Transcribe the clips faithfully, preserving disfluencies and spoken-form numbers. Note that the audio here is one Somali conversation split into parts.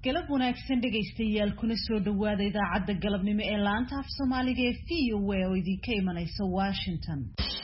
galab wanaagsan dhagaystayaal kuna soo dhawaada idaacadda galabnimo ee laanta af Soomaaliga ee V O A oo idinka imanaysa Washington.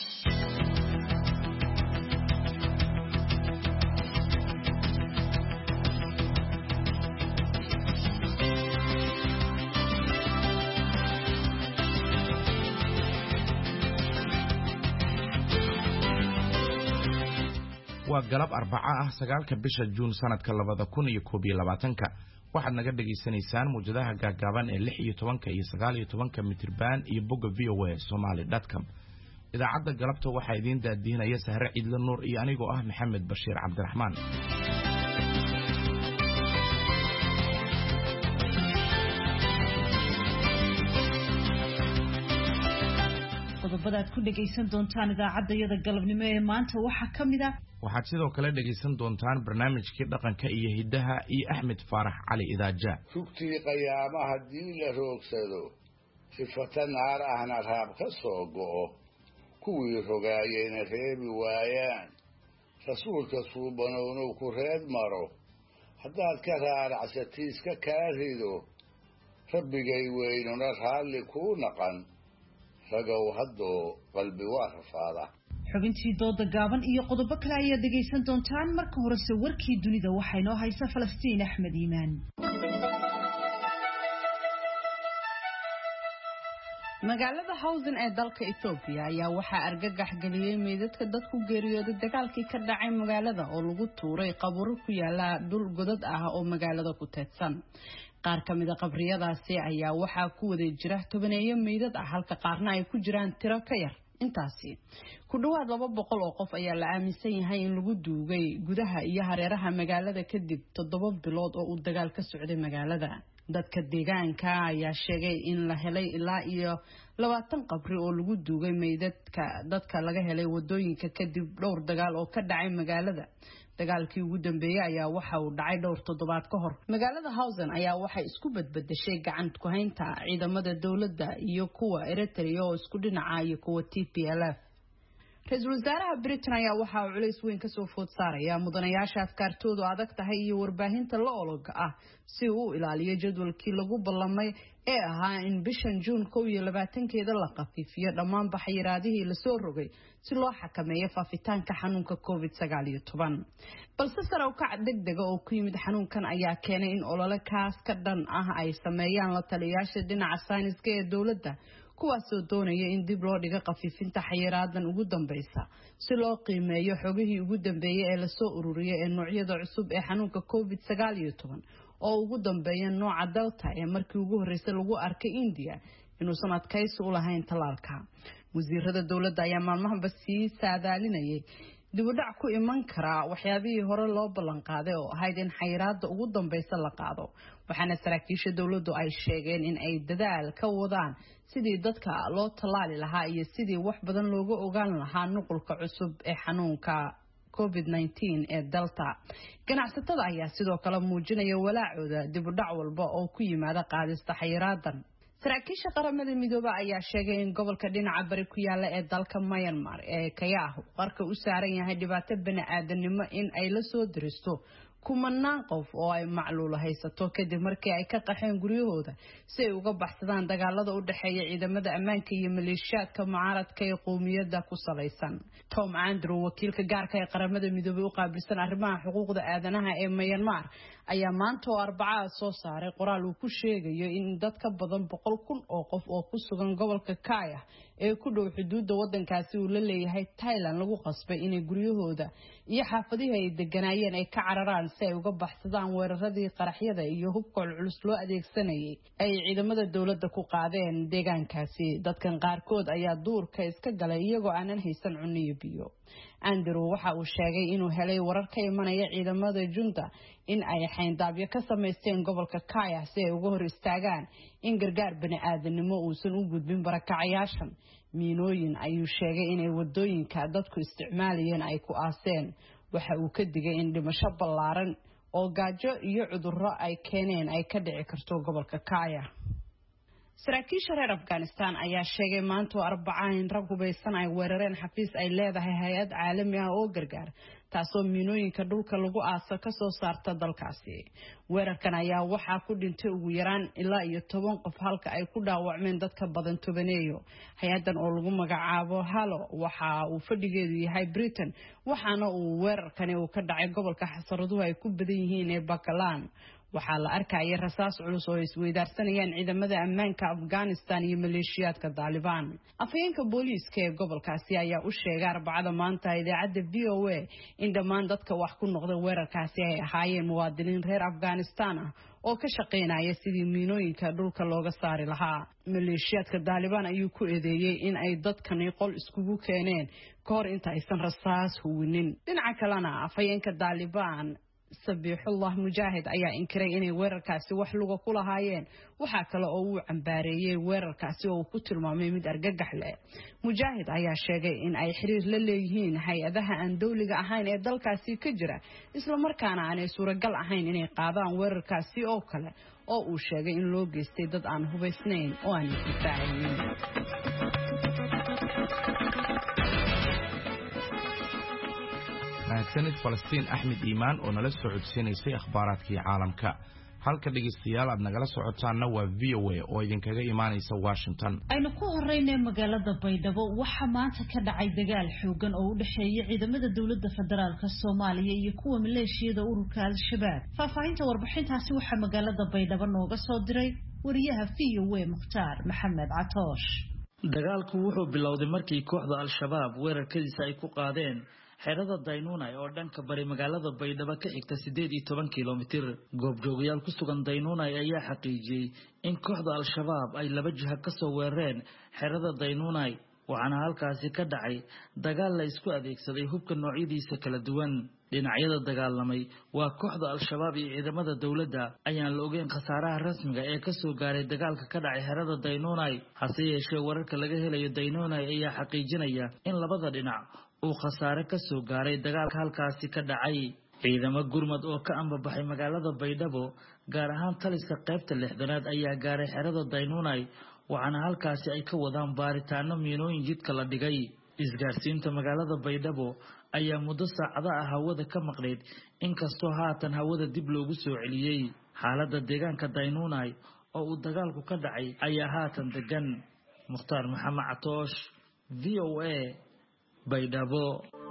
waa galab arbaca ah sagaalka bisha Juun sanadka labada kun iyo koob iyo labaatanka waxaad naga dhageysanaysaan muujadaha gaagaaban ee lix iyo tobanka iyo sagaal iyo tobanka mitirban iyo bogga V O A somali dot com idaacadda galabta waxaa idin daadiinaya Sahre Ciidla Nuur iyo anigoo ah Maxamed Bashiir Cabdiraxmaan. qodobada ku dhageysan doontaan idaacadda galabnimo ee maanta waxa kamid ah waxaad sidoo kale dhageysan doontaan barnaamijkii dhaqanka iyo hidaha iyo Axmed Faarax Cali Idaaja. Sugtii qiyaamaha haddii la roogsado sifata naar ahna raab ka soo go'o kuwii rogaayeen reebi waayaan rasuulka suubanownu ku reed maro haddaad ka raaracsatiis ka kala rido rabbigay weynuna raalli kuu naqan ragow haddoo qalbi waa rafaada. xubintii dooda gaaban iyo qodobo kale ayaa dhageysan doontaan marka horese warkii dunida waxay noo haysa Falastiin Axmed Iimaan. magaalada Hawzen ee dalka Ethiopia ayaa waxaa argagax galiyay meedadka dadku geeriyooday dagaalkii ka dhacay magaalada oo lagu tuuray qabuuro ku yaala dhul godad ah oo magaalada ku teedsan. qaar kamid ah qabriyadaasi ayaa waxaa ku wada jira tobaneeyo meedad ah halka qaarna ay ku jiraan tiro ka yar intaasi. ku dhawaad laba boqol oo qof ayaa la aaminsan yahay in lagu duugay gudaha iyo hareeraha magaalada kadib toddoba bilood oo uu dagaal ka socday magaalada. dadka deegaanka ayaa sheegay in la helay ilaa iyo labaatan qabri oo lagu duugay meydadka dadka laga helay wadooyinka kadib dhowr dagaal oo ka dhacay magaalada. dagaalkii ugu dambeeyay ayaa waxa uu dhacay dhowr toddobaad ka hor. magaalada Hawzen ayaa waxay isku badbadashay gacan ku haynta ciidamada dawladda iyo kuwa Eritrea oo isku dhinaca iyo kuwa T P L F. Ra'iisul Wasaaraha Britain ayaa waxa uu culays weyn ka soo food saaraya mudanayaasha afkaartoodu adag tahay iyo warbaahinta la ololka ah si uu ilaaliyo jadwalkii lagu ballamay ee ahaa in bishan Juun kow iyo labaatankeeda la qafiifiyo dhammaan baxyiraadihii la soo rogay si loo xakameeyo faafitaanka xanuunka COVID sagaal iyo toban. balse sare u kac degdeg oo ku yimid xanuunkan ayaa keenay in olole kaas ka dhan ah ay sameeyaan la taliyayaasha dhinaca sayniska ee dawladda kuwaasoo doonaya in dib loo dhigo qafiifinta xayiraadan ugu dambaysa si loo qiimeeyo xogihii ugu dambeeyay ee la soo ururiyay ee noocyada cusub ee xanuunka COVID sagaal iyo toban oo ugu dambeeya nooca Delta ee markii ugu horeysay lagu arkay India inuusan adkaysi u lahayn talaalka. wasiirada dawladda ayaa maalmahanba sii saadaalinayay dib u dhac ku iman kara waxyaabihii hore loo ballan qaaday oo ahayd in xayiraada ugu dambaysa la qaado. waxaana saraakiisha dawladdu ay sheegeen in ay dadaal ka wadaan sidii dadka loo talaali lahaa iyo sidii wax badan looga ogaan lahaa nuqulka cusub ee xanuunka COVID nineteen ee Delta. ganacsatada ayaa sidoo kale muujinaya walaacooda dib u dhac walba oo ku yimaada qaadista xayiraadan. saraakiisha qaramada midoobay ayaa sheegay in gobolka dhinaca bari ku yaala ee dalka Myanmar ee Kayah qarka u saaran yahay dhibaato bini'aadanimo in ay la soo diristo kumanaan qof oo ay macluul haysato kadib markii ay ka qaxeen guryahooda si ay uga baxsadaan dagaalada u dhaxeeya ciidamada ammaanka iyo maleeshiyaadka mucaaradka ee qowmiyadda ku salaysan. Tom Andrew wakiilka gaarka ee qaramada midoobay u qaabilsan arrimaha xuquuqda aadanaha ee Myanmar ayaa maanta oo Arbacada soo saaray qoraal uu ku sheegayo in dad ka badan boqol kun oo qof oo ku sugan gobolka Kayah ee ku dhow xuduudda wadankaasi uu la leeyahay Thailand lagu qasbay inay guryahooda iyo xaafadihii ay deganaayeen ay ka cararaan si ay uga baxsadaan weeraradii qaraxyada iyo hubka culus loo adeegsanayay ay ciidamada dawladda ku qaadeen deegaankaasi. dadkan qaarkood ayaa duurka iska galay iyagoo aanan haysan cunno iyo biyo. Andrew waxa uu sheegay inuu helay warar ka imanaya ciidamada junta in ay xayndaabyo ka sameysteen gobolka Kayah si ay uga hor istaagaan in gargaar bini'aadanimo uusan u gudbin barakacayaashan. miinooyin ayuu sheegay inay wadooyinka dadku isticmaalayeen ay ku aaseen. waxa uu ka digay in dhimasho ballaaran oo gaajo iyo cudurro ay keeneen ay ka dhici karto gobolka Kayah. saraakiisha reer Afghanistan ayaa sheegay maanta Arbacada in rag hubeysan ay weerareen xafiis ay leedahay hay'ad caalami ah oo gargaar taasoo miinooyinka dhulka lagu aaso ka soo saarta dalkaasi. weerarkan ayaa waxaa ku dhintay ugu yaraan ilaa iyo toban qof halka ay ku dhaawacmeen dadka badan tobaneeyo. hay-adan oo lagu magacaabo halo waxa uu fadhigeedu yahay Britain waxaana uu weerarkani uu ka dhacay gobolka xasaraduhu ay ku badan yihiin ee Bakalan. waxaa la arkayay rasaas culus oo isweydaarsanayaan ciidamada ammaanka Afghanistan iyo maleeshiyaadka Taliban. afhayeenka booliiska ee gobolkaasi ayaa u sheegay Arbacada maanta idaacadda V O A in dhammaan dadka wax ku noqday weerarkaasi ay ahaayeen muwaadiniin reer Afghanistan ah oo ka shaqeynaya sidii miinooyinka dhulka looga saari lahaa. maleeshiyaadka Taliban ayuu ku eedeeyay in ay dadkani qol iskugu keeneen kahor inta aysan rasaas huwinin. dhinaca kalena afhayeenka Taliban Sabiixullah Mujaahid ayaa inkiray inay weerarkaasi wax luga ku lahaayeen. waxa kale oo uu cambaareeyay weerarkaasi oo ku tilmaamay mid argagax leh. Mujaahid ayaa sheegay in ay xiriir la leeyihiin hay-adaha aan dawliga ahayn ee dalkaasi ka jira isla markaana aanay suuragal ahayn inay qaadaan weerarkaasi oo kale oo uu sheegay in loo geystay dad aan hubaysnayn oo aan difaacaynin. mahadsanid Falastiin Axmed Iimaan oo nala soo codsiinaysay akhbaaraadkii caalamka. halka dhageystayaal aad nagala socotaana waa V O A oo idinkaga imaanaysa Washington. aynu ku horeynay magaalada Baydhabo waxa maanta ka dhacay dagaal xoogan oo u dhaxeeya ciidamada dawladda federaalka Soomaaliya iyo kuwa maleeshiyada ururka Al-Shabaab. faahfaahinta warbixintaasi waxa magaalada Baydhabo nooga soo diray wariyaha V O A Mukhtaar Maxamed Catoosh. dagaalku wuxuu bilowday markii kooxda Al-Shabaab weerarkiisa ay ku qaadeen xerada Daynuunay oo dhanka bari magaalada Baydhabo ka xigta sideed iyo toban kiiloomitir. goobjoogayaal ku sugan Daynuunay ayaa xaqiijiyay in kooxda Al-Shabaab ay laba jiha ka soo weerareen xerada Daynuunay waxaana halkaasi ka dhacay dagaal la isku adeegsaday hubka noocyadiisa kala duwan. dhinacyada dagaalamay waa kooxda Al-Shabaab iyo ciidamada dawladda ayaan la ogeyn khasaaraha rasmiga ee ka soo gaaray dagaalka ka dhacay xerada Daynuunay. hase yeeshee wararka laga helayo Daynuunay ayaa xaqiijinaya in labada dhinac uu khasaare ka soo gaaray dagaalka halkaasi ka dhacay. ciidamo gurmad oo ka ambabaxay magaalada Baydhabo gaar ahaan taliska qaybta lixdanaad ayaa gaaray xerada Daynuunay waxaana halkaasi ay ka wadaan baaritaano miinooyin jidka la dhigay. isgaarsiinta magaalada Baydhabo ayaa muddo saacado ah hawada ka maqnayd inkastoo haatan hawada dib loogu soo celiyay. xaaladda deegaanka Daynuunay oo uu dagaalku ka dhacay ayaa haatan degan. Mukhtaar Maxamed Catoosh, V O A Baydhabo.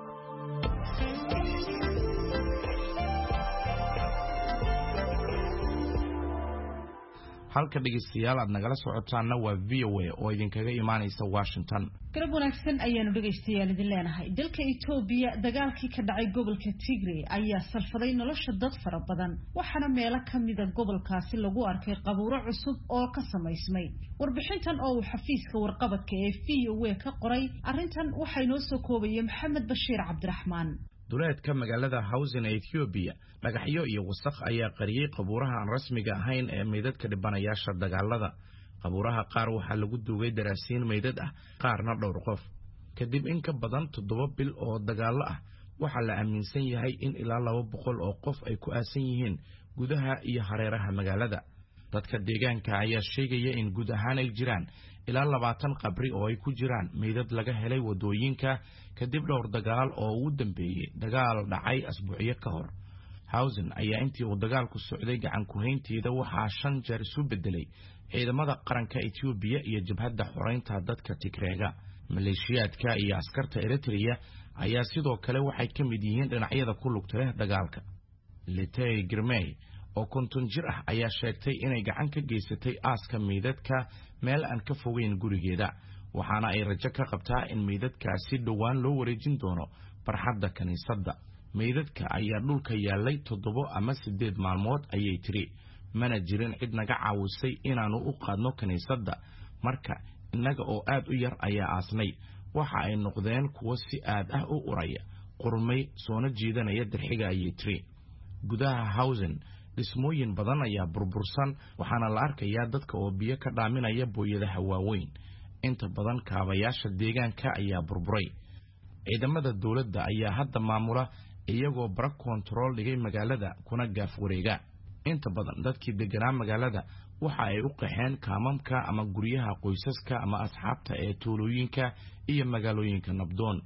halka dhageystayaal aad nagala socotaana waa V O A oo idinkaga imaanaysa Washington. garab wanaagsan ayaanu dhageystayaal idin leenahay. dalka Itoobiya dagaalkii ka dhacay gobolka Tigray ayaa salfaday nolosha dad fara badan waxaana meelo kamida gobolkaasi lagu arkay qabuuro cusub oo ka samaysmay. warbixintan oo uu xafiiska warqabadka ee V O A ka qoray arrintan waxay noo soo koobayay Maxamed Bashiir Cabdiraxmaan. duleedka magaalada Hawsin ee Ethiopia dhagaxyo iyo wasakh ayaa qariyay qabuuraha aan rasmiga ahayn ee meydadka dhibanayaasha dagaalada. qabuuraha qaar waxaa lagu duugay daraasiin meydad ah qaarna dhowr qof. kadib in ka badan toddoba bil oo dagaalo ah waxaa la aaminsan yahay in ilaa laba boqol oo qof ay ku aasan yihiin gudaha iyo hareeraha magaalada. dadka deegaanka ayaa sheegaya in guud ahaan ay jiraan ilaa labaatan qabri oo ay ku jiraan meydad laga helay wadooyinka kadib dhowr dagaal oo ugu dambeeyay dagaal dhacay asbuuciyo ka hor. Hawsin ayaa intii uu dagaalku socday gacan ku haynteeda waxaa shan jeer isu bedelay ciidamada qaranka Ethiopia iyo jabhadda xoreynta dadka Tigreega. maleeshiyaadka iyo askarta Eritrea ayaa sidoo kale waxay ka mid yihiin dhinacyada ku lugta leh dagaalka. Letay Girmay oo konton jir ah ayaa sheegtay inay gacan ka geysatay aaska meydadka meel aan ka fogeyn gurigeeda waxaana ay rajo ka qabtaa in meydadkaasi dhowaan loo wareejin doono barxadda kaniisadda. meydadka ayaa dhulka yaalay toddobo ama sideed maalmood ayay tiri mana jirin cid naga caawisay inaanu u qaadno kaniisadda marka innaga oo aad u yar ayaa aasnay waxa ay noqdeen kuwo si aad ah u uraya qurmay soona jiidanaya dirxiga ayay tiri. gudaha Hawsin dhismooyin badan ayaa burbursan waxaana la arkayaa dadka oo biyo ka dhaaminaya booyadaha waaweyn. inta badan kaabayaasha deegaanka ayaa burburay. ciidamada dawladda ayaa hadda maamula iyagoo bara control dhigay magaalada kuna gaaf wareega. inta badan dadkii deganaa magaalada waxa ay u qaxeen kaamamka ama guryaha qoysaska ama asxaabta ee tuulooyinka iyo magaalooyinka nabdoon.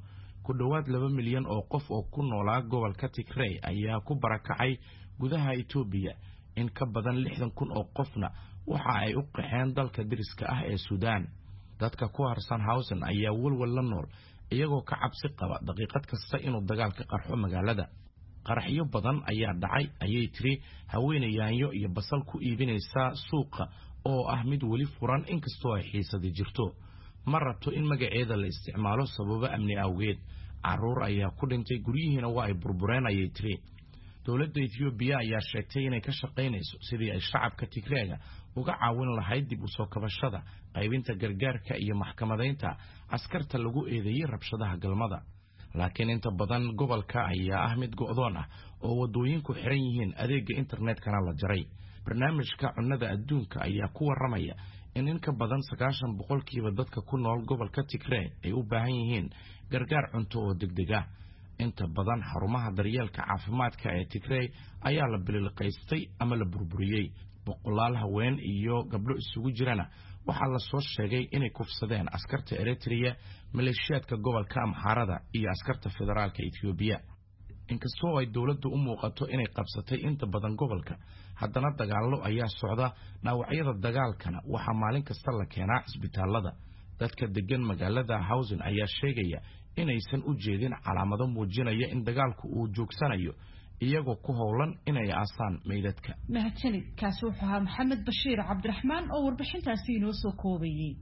ku dhowaad laba milyan oo qof oo ku noolaa gobolka Tigray ayaa ku barakacay gudaha Itoobiya in ka badan lixdan kun oo qofna waxa ay u qaxeen dalka diriska ah ee Suudaan. dadka ku harsan Hawsen ayaa walwal la nool iyagoo ka cabsi qaba daqiiqad kasta inuu dagaal ka qarxo magaalada. qaraxyo badan ayaa dhacay ayay tiri haweenayaanyo iyo basal ku iibinaysa suuqa oo ah mid wali furan inkastoo ay xiisad jirto. ma rabto in magaceeda la isticmaalo sababo amni awgeed. caruur ayaa ku dhintay guryihiina waa ay burbureen ayay tiri. dowladda Itoobiya ayaa sheegtay inay ka shaqaynayso sidii ay shacabka Tigreega uga caawin lahayd dib u soo kabashada, qaybinta gargaarka iyo maxkamadaynta askarta lagu eedeeyay rabshadaha galmada. laakiin inta badan gobolka ayaa ah mid go'doon ah oo wadooyinku xiran yihiin, adeega internetkana la jaray. barnaamijka cunnada adduunka ayaa ku waramaya in in ka badan sagaashan boqolkiiba dadka ku nool gobolka Tigray ay u baahan yihiin gargaar cunto oo degdeg ah. inta badan xarumaha daryeelka caafimaadka ee Tigray ayaa la bililqaystay ama la burburiyay. boqolaal haween iyo gabdho isugu jirana waxaa la soo sheegay inay kufsadeen askarta Eritrea, maleeshiyaadka gobolka Amxaarada iyo askarta federaalka Itoobiya. inkastoo ay dowladdu u muuqato inay qabsatay inta badan gobolka, haddana dagaallo ayaa socda. dhaawacyada dagaalkana waxaa maalin kasta la keenaa isbitaalada. dadka degan magaalada Hawsen ayaa sheegaya inaysan u jeedin calaamado muujinaya in dagaalku uu joogsanayo, iyagoo ku howlan inay aasaan meydadka. mahadsanid. kaasi wuxuu ahaa Maxamed Bashiir Cabdiraxmaan oo warbixintaasi inoo soo koobayay.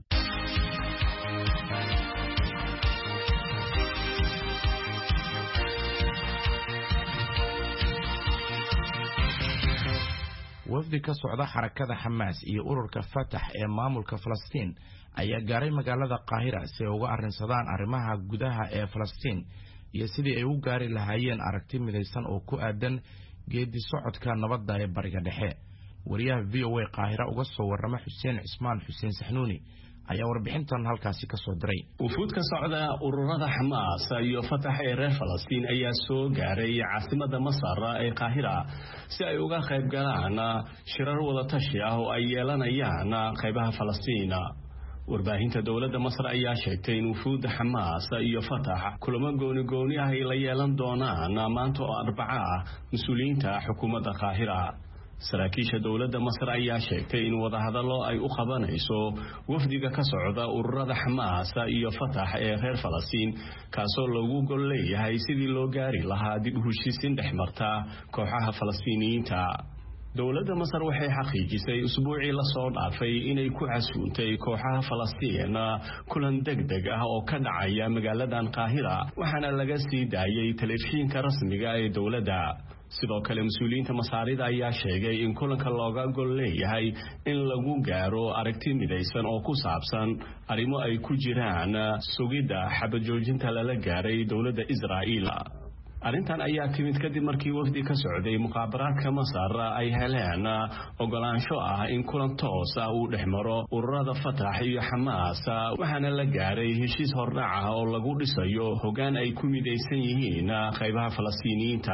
wafdi ka socda xarakada Xamaas iyo ururka Fatah ee maamulka Falastiin ayaa gaaray magaalada Qaahira si ay uga arrinsadaan arrimaha gudaha ee Falastiin iyo sidii ay u gaari lahaayeen aragti midaysan oo ku aadan geedi socodka nabadda ee bariga dhexe. wariyaha V O A Qaahira uga soo warrama Xuseen Cismaan Xuseen Saxnuuni ayaa warbixintan halkaasi ka soo diray. wufuud ka socda ururada Xamaas iyo Fatah ee reer Falastiin ayaa soo gaaray caasimada Masar ee Qaahira si ay uga qayb galaan shirar wada tashi ah oo ay yeelanayaan qaybaha Falastiin. warbaahinta dowladda Masar ayaa sheegtay in wufuud Xamaas iyo Fatah kulamo gooni gooni ah ay la yeelan doonaan maanta oo Arbaca ah mas'uuliyiinta xukuumadda Qaahira. saraakiisha dowladda Masar ayaa sheegtay in wadahadallo ay u qabanayso wafdiga ka socda ururada Xamaas iyo Fatah ee reer Falastiin kaasoo lagu gol leeyahay sidii loo gaari lahaa dib u heshiisiin dhexmarta kooxaha Falastiiniyiinta. dowladda Masar waxay xaqiijisay usbuucii la soo dhaafay inay ku casuuntay kooxaha Falastiin kulan degdeg ah oo ka dhacaya magaaladan Qaahira, waxaana laga sii daayay telefishinka rasmiga ee dowladda. sidoo kale mas'uuliyiinta Masaarida ayaa sheegay in kulanka looga gol leeyahay in lagu gaaro aragti midaysan oo ku saabsan arrimo ay ku jiraan sugidda xabad joojinta lala gaaray dowladda Israa'iil. arrintan ayaa timid kadib markii wafdi ka socday muqaabaraadka Masar ay heleen ogolaansho ah in kulan toos ah uu dhexmaro ururada Fatah iyo Xamaas, waxaana la gaaray heshiis hordhac ah oo lagu dhisayo hoggaan ay ku midaysan yihiin qaybaha Falastiiniyiinta.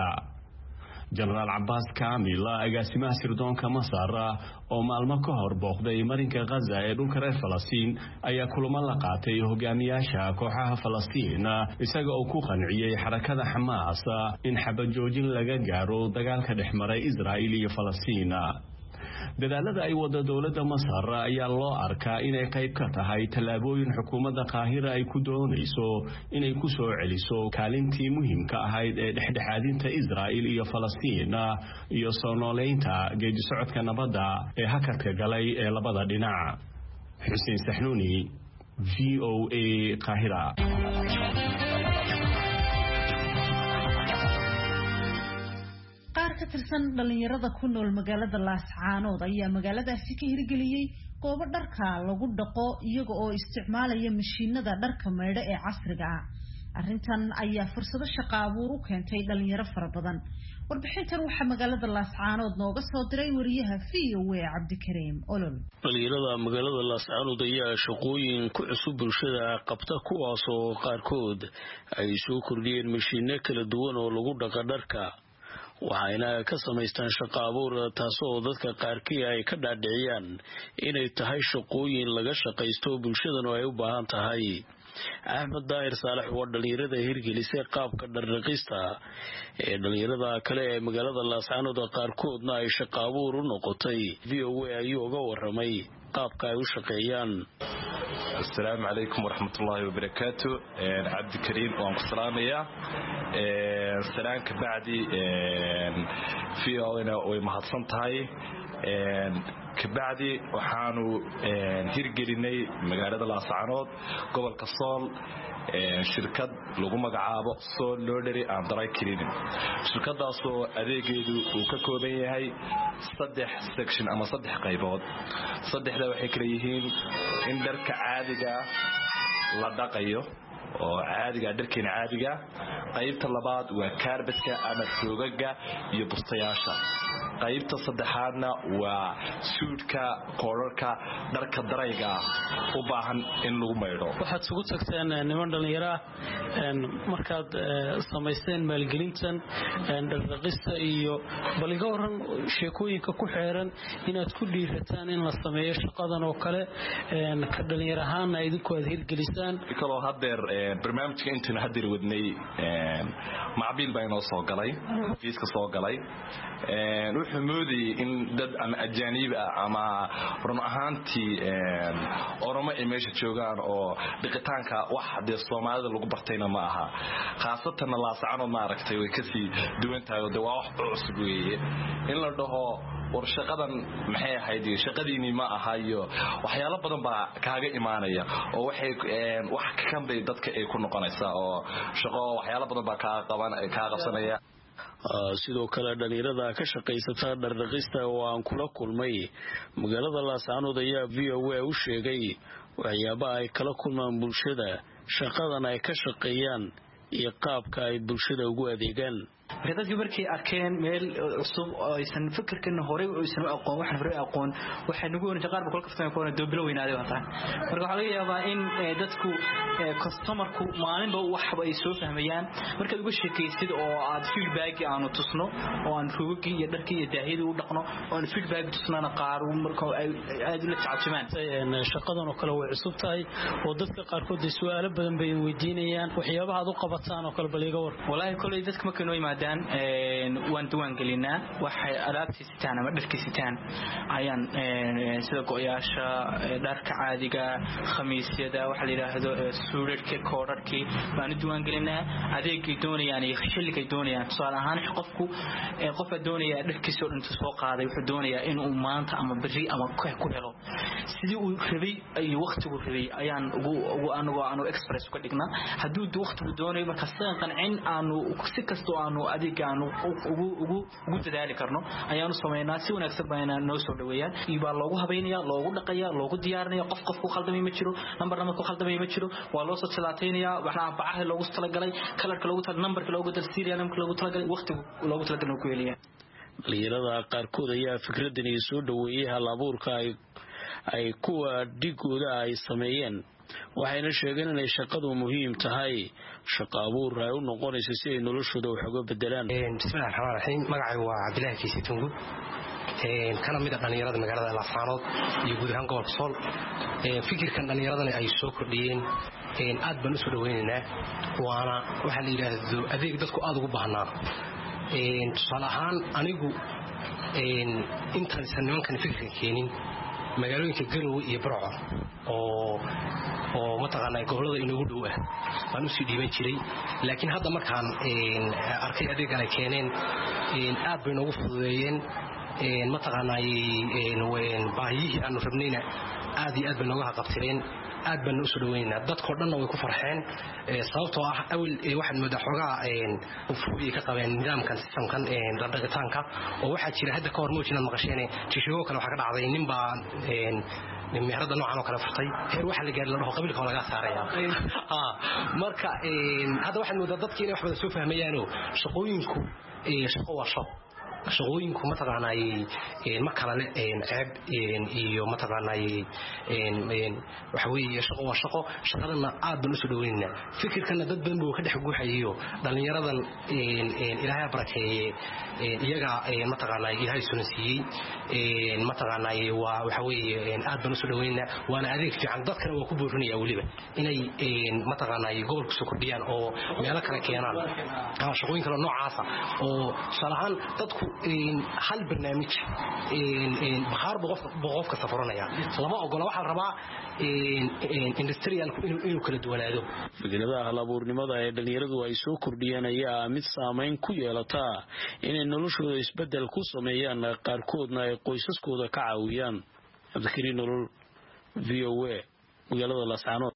General Abbas Kamil, agaasimaha sirdoonka Masar oo maalmo ka hor booqday marinka Gaza ee dhulka reer Falastiin, ayaa kulamo la qaatay hogaamiyaasha kooxaha Falastiin isaga oo ku qanciyay xarakada Xamaas in xabad joojin laga gaaro dagaalka dhexmaray Israa'iil iyo Falastiin. dadaalada ay wada dowladda Masar ayaa loo arkaa inay qayb ka tahay tallaabooyin xukuumadda Qaahira ay ku doonayso inay ku soo celiso kaalintii muhiimka ahayd ee dhexdhexaadinta Israa'iil iyo Falastiin iyo soo nooleynta geedi socodka nabadda ee hakadka galay ee labada dhinac. Xuseen Saxnuuni, V O A, Qaahira. ka tirsan dhalinyarada ku nool magaalada Laascaanood ayaa magaaladaasi ka hirgeliyay goobo dharka lagu dhaqo iyaga oo isticmaalaya mashiinada dharka meedho ee casriga ah. arrintan ayaa fursado shaqo abuur u keentay dhalinyaro fara badan. warbixintan waxaa magaalada Laascaanood nooga soo diray wariyaha V O A Cabdikariim Olol. dhalinyarada magaalada Laascaanood ayaa shaqooyin ku cusub bulshada qabta, kuwaas oo qaarkood ay soo kordhiyeen mashiino kala duwan oo lagu dhaqo dharka, waxayna ka samaystaan shaqo abuur taasoo dadka qaarkii ay ka dhaadhiciyaan inay tahay shaqooyin laga shaqaysto bulshadana ay u baahan tahay. Axmed Daahir Saalax waa dhalinyarada hirgelisay qaabka dhardhaqista ee dhalinyarada kale ee magaalada Laascaanood qaarkoodna ay shaqo abuur u noqotay. V O A ayuu uga waramay qaabka ay u shaqeeyaan. Assalaamu calaykum waraxmatullaahi wabarakaatu. Cabdi Kariim waan ku salaamayaa. Salaan ka bacdi V O A way mahadsan tahay. kabacdi waxaanu hirgelinay magaalada Laascaanood gobolka Sool shirkad lagu magacaabo Sool Loadery and Dry Cleaning. shirkadaas oo adeegeedu uu ka kooban yahay saddex section ama saddex qaybood. saddexda waxay kala yihiin in dharka caadiga la dhaqayo oo caadiga dharkeena caadiga. qaybta labaad waa kaarbatka ama roogaga iyo bustayaasha. qaybta saddexaadna waa suudka koorarka dharka darayga u baahan in lagu maydho. waxaad ugu tagteen niman dhalinyaro markaad samaysteen maalgelintan dhaqista iyo baliga waran sheekooyinka ku xeeran inaad ku dhiirataan in la sameeyo shaqadan oo kale ka dhalinyaro ahaan idinku aad hirgelisaan. kaloo hadeer barnaamijka intaan hadeer wadnay macbiil baa inoo soo galay fiiska soo galay wuxuu moodayay in dad ama ajaanib ah ama run ahaantii oromo ay meesha joogaan oo dhiqitaanka wax dee Soomaalida lagu bartayna ma aha. khaasatan Laascaanood ma aragtay way kasii duwan tahay oo waa wax cusub weeye in la dhaho war shaqadan maxay ahayd shaqadiini ma aha iyo waxyaalo badan baa kaaga imaanaya oo waxay wax ka kanbay dadka ay ku noqonaysaa oo shaqo waxyaalo badan baa ka qaban ka qabsanaya. sidoo kale dhalinyarada ka shaqeysata dhardhaqista oo aan kula kulmay magaalada Laascaanood ayaa V O A u sheegay waxyaabaha ay kala kulmaan bulshada shaqadan ay ka shaqeeyaan iyo qaabka ay bulshada ugu adeegaan. dadkii markay arkeen meel cusub oo aysan fikirkan hore oo aysan aqoon wax hore aqoon waxa nagu wanaagsan qaar boqol kasta oo doobilo weynaaday wataan. marka waxa laga yaabaa in dadku customerku maalinba wax ay soo fahmayaan markaad uga sheekaysid oo aad feedback aanu tusno oo aan ruugii iyo dharkii iyo daahiyada u dhaqno oo aan feedback tusnana qaar marka ay aad la tacabtumaan shaqadan oo kale way cusub tahay oo dadka qaar kood su'aalo badan bay weydiinayaan waxyaabaha aad u qabataan oo kale baliga war. wallahi kulay dadka ma kano yimaadaan waan duwan gelinaa waxay alaabtii sitaan ama dharkii sitaan ayaan sida go'yaasha dharka caadiga khamiisyada waxa la yiraahdo suudadka koorarkii baan duwan gelinaa adeegay doonayaan iyo xilligay doonayaan tusaale ahaan qofku qofka doonaya dharkiisa oo dhanto soo qaaday wuxuu doonayaa in uu maanta ama bari ama ku helo sidii uu rabay iyo waqtigu rabay ayaan ugu ugu anagu aanu express ka dhignaa hadduu waqtigu doonayo marka saan qancin aanu si kasto aanu adeegaan ugu ugu ugu dadaali karno ayaanu sameeynaa si wanaagsan bayna noo soo dhaweeyaan iba loogu habeynaya loogu dhaqaya loogu diyaarinayo qof qof ku khaldamay ma jiro number number ku khaldamay ma jiro waa loo soo talaateynaya waxa bacaha loogu talagalay kalarka loogu tal numberka loogu tal serial numberka loogu talagalay waqtigu loogu talagalay ku yeelaya. dhalinyarada qaarkood ayaa fikradan ay soo dhaweeyay hal abuurka ay ay kuwa dhigooda ay sameeyeen waxayna sheegeen inay shaqadu muhiim tahay shaqo abuur ay u noqonayso si ay noloshooda wax uga bedelaan. bismillaahir rahmaanir rahiim magacaygu waa Cabdilaahi Kiisi Tungu kana mid ah dhalinyarada magaalada Laascaanood iyo guud ahaan gobolka Sool. fikirkan dhalinyaradana ay soo kordhiyeen aad baan u soo dhaweynaynaa waana waxa la yiraahdo adeeg dadku aad ugu baahnaa. tusaale ahaan anigu intaan nimankan fikirkan keenin magaalooyinka Garowe iyo Burco oo oo mataqaanaa gobolada inoogu dhow ah baan u sii dhiiban jiray laakiin hadda markaan arkay adeegan ay keeneen aad bay noogu fududeeyeen mataqaanaa baahiyihii aanu rabnayna aad iyo aad bay nooga qabtireen aad baan u soo dhaweynaa dadkoo dhanna way ku farxeen sababtoo ah awil waxaad moodaa xogaa fuuqii ka qabeen nidaamkan sistamkan dhaqitaanka oo waxa jira hadda ka hor moojina maqasheen tishigo kale waxa ka dhacday nin baa meherada noocan oo kale furtay heer waxa la gaar la dhaho qabiilka laga saaraya ah marka hadda waxaad moodaa dadkii inay wax badan soo fahmayaan oo shaqooyinku shaqo waa shaqo shaqooyinku mataqaanay ma kala leh ceeb iyo mataqaanay waxa weeye shaqo waa shaqo shaqadana aad baan u soo dhaweynaa fikirkana dad badan buu ka dhex guuxayo dhalinyaradan ilaahay barakeeye iyaga mataqaanay ilaahay sunsiiyay mataqaanay waa waxa weeye aad baan u soo dhaweynaa waana adeeg fiican dadkana waa ku boorinaya waliba inay mataqaanay gobolka soo kordhiyaan oo meelo kale keenaan shaqooyin kale noocaas oo salahan dadku hal barnaamij bakhaar boqofka safaranaya lama ogola waxa la rabaa industrial inuu kala duwanaado fikradaha hal-abuurnimada ee dhalinyaradu ay soo kordhiyeen ayaa mid saameyn ku yeelata inay noloshooda isbedel ku sameeyaan qaarkoodna ay qoysaskooda ka caawiyaan cabdikariin nolol v o a magaalada Laascaanood.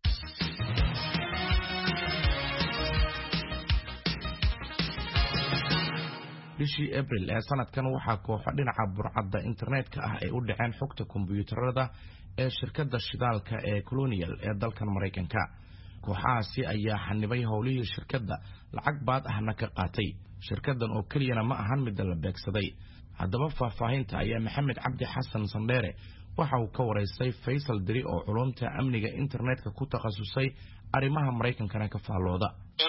bishii April ee sanadkan waxaa kooxo dhinaca burcadda internetka ah ay u dhaceen xogta kombiyuutarada ee shirkadda shidaalka ee Colonial ee dalkan Mareykanka. kooxahaasi ayaa xanibay howlihii shirkadda lacag baad ahna ka qaatay. shirkaddan oo keliyana ma ahan mid la beegsaday. haddaba faahfaahinta ayaa Maxamed Cabdi Xasan Sandheere waxa uu ka wareysay Faysal Diri oo culumta amniga internetka ku takhasusay arrimaha Mareykankana ka faalooda.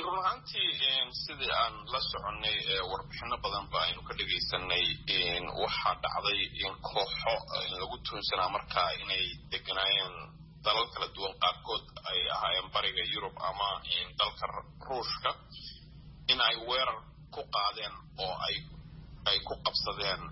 sidii aan la soconay warbixino badan baa aynu ka dhageysanay waxaa dhacday in kooxo lagu tuunsanaa markaa inay deganaayeen dalal kala duwan qaarkood ay ahaayeen bariga Yurub ama dalka Ruushka in ay weerar ku qaadeen oo ay ay ku qabsadeen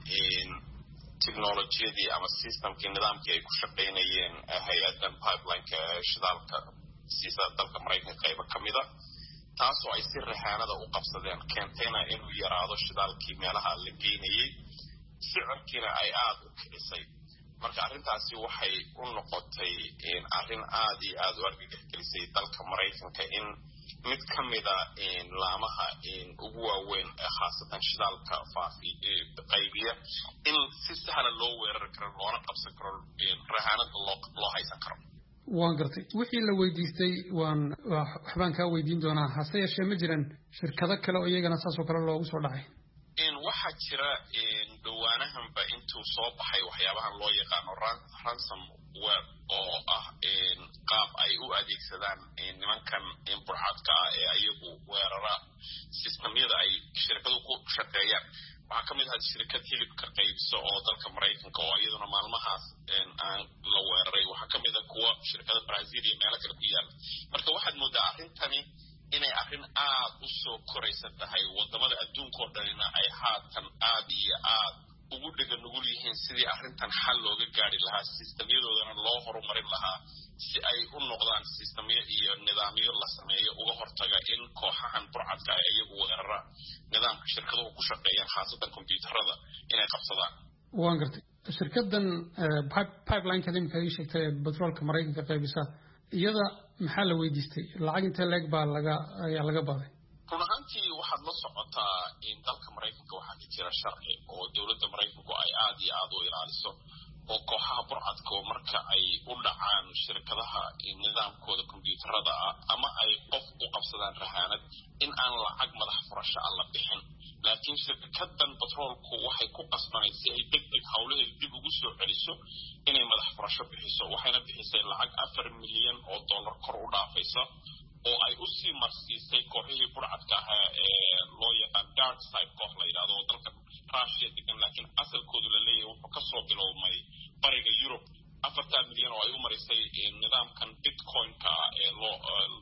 teknolojiyadii ama systemkii nidaamkii ay ku shaqaynayeen hay-adan pipeline-ka shidaalka siisa dalka Mareykanka qaybo ka mid ah taasoo ay si rahaanada u qabsadeen keentayna inuu yaraado shidaalkii meelaha la geynayay sicirkiina ay aad u kicisay marka arrintaasi waxay u noqotay arrin aad iyo aad u argagaxgelisay dalka Mareykanka in mid ka mida laamaha ugu waaweyn khaasatan shidaalka faafi qaybiya in si sahlan loo weerari karo loona qabsan karo rahaanada loo haysan karo. waan gartay wixii la weydiistay waan waxbaan ka weydiin doonaa hase yeeshee ma jiraan shirkado kale oo iyagana saas oo kale loogu soo dhacay in waxa jira in dhawaanahanba intuu soo baxay waxyaabahan loo yaqaano ransomware oo ah in qaab ay u adeegsadaan nimankan burcadka ah ee ayagu weerara systemyada ay shirkadu ku shaqeeyaan waxaa ka mid ah shirkad hilibka qaybso oo dalka Mareykanka oo iyaduna maalmahaas aan la weeraray waxaa ka mid ah kuwa shirkada Brazil iyo meelo kale ku yaal marka waxaad moodaa arrintani inay arrin aad u soo koraysan tahay wadamada adduunka oo dhanina ay haatan aad iyo aad ugu dhigan nugul yihiin sidii arrintan xal looga gaari lahaa systemyadoodana loo horumarin lahaa si ay u noqdaan systemyo iyo nidaamyo la sameeyo uga hortaga in kooxahan burcadka ay iyagu weerara nidaamka shirkaduhu ku shaqeeyaan khaasatan kombiyuutarada inay qabsadaan. waan gartay shirkadan pipeline-ka imika ay sheegtay batroolka Mareykanka qaybisa iyada maxaa la weydiistay lacag inta leeg baa laga ayaa laga baaday run ahaantii waxaad la socotaa in dalka Mareykanka waxaa ka jira sharci oo dowladda Mareykanku ay aad iyo aad u ilaaliso oo kooxaha burcadka marka ay u dhacaan shirkadaha nidaamkooda kombiyuutarada ah ama ay qof u qabsadaan rahaanad in aan lacag madax furasho ah la bixin laakiin shirkadan batroolku waxay ku qasbanay si ay degdeg hawlaheeda dib ugu soo celiso inay madax furasho bixiso waxayna bixisay lacag afar milyan oo dollar kor u dhaafaysa oo ay u sii marsiisay kooxihii burcadka ahaa ee loo yaqaan dark side koox la yidhaahdo oo dalka Russia degan laakiin asalkoodu la leeyahay wuxuu ka soo bilowmay bariga Yurub afartan milyan oo ay u marisay nidaamkan bitcoin-ka ee loo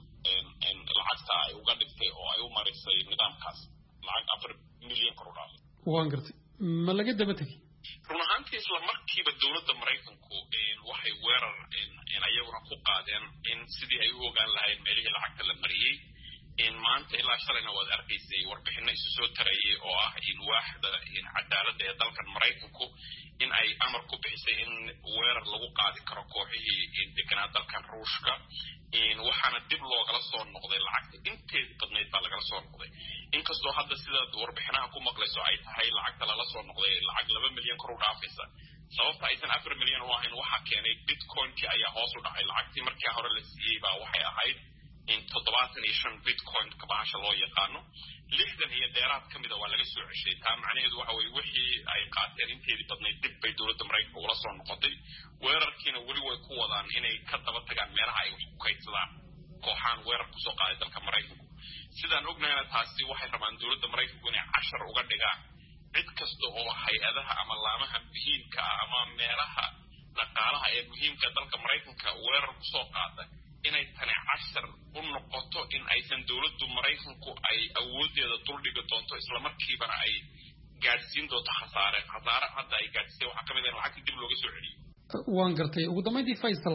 lacagta ay uga dhigtay oo ay u marisay nidaamkaas lacag afar milyan kor u dhaafay. waan gartay ma laga daba tegay run ahaantii isla markiiba dowladda Mareykanku waxay weerar ayaguna ku qaadeen in sidii ay u ogaan lahayn meelihii lacagta la mariyey in maanta ilaa shalayna waad arkaysay warbixino isu soo tarayay oo ah in waaxda cadaaladda ee dalkan Mareykanku in ay amar ku bixisay in weerar lagu qaadi karo kooxihii deganaa dalkan Ruushka in waxaana dib loogala soo noqday lacagta inteed badnayd baa lagala soo noqday inkastoo hadda sida warbixinaha ku maqlayso ay tahay lacagta lala soo noqday lacag laba milyan kor u dhaafaysa sababta aysan afar milyan u ahayn waxaa keenay bitcoin-kii ayaa hoos u dhacay lacagtii markii hore la siiyey baa waxay ahayd in toddobaatan iyo shan bitcoin ka bahasha loo yaqaano lixdan iyo dheeraad ka mida waa laga soo ceshay taa macnaheedu waxa weeye wixii ay qaateen inteedii badnayd dib bay dowladda maraykanka ula soo noqotay weerarkiina weli way ku wadaan inay ka daba tagaan meelaha ay wax ku kaydsadaan kooxaan weerar kusoo qaaday dalka maraykanku sidaan ognahayna taasi waxay rabaan dowladda maraykanku inay cashar uga dhigaan cid kasta oo hay-adaha ama laamaha muhiimka ah ama meelaha dhaqaalaha ee muhiimka dalka maraykanka weerar kusoo qaada inay tani cashar u noqoto in aysan dowladdu maraykanku ay awoodeeda duldhigi doonto islamarkiibana ay gaadhsiin doonto khasaare khasaare hadda ay gaadhsiisay waxaa ka mid ah in lacagta dib looga soo celiyo waan gartay ugu dambeyntii Faisal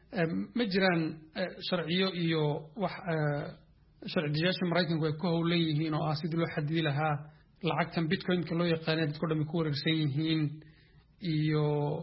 ma jiraan sharciyo iyo wax sharciyaasha maraykanku ay ku howlan yihiin oo ah sidii loo xadidi lahaa lacagtan bitcoin-ka loo yaqaan dadku dhami ku wareersan yihiin iyo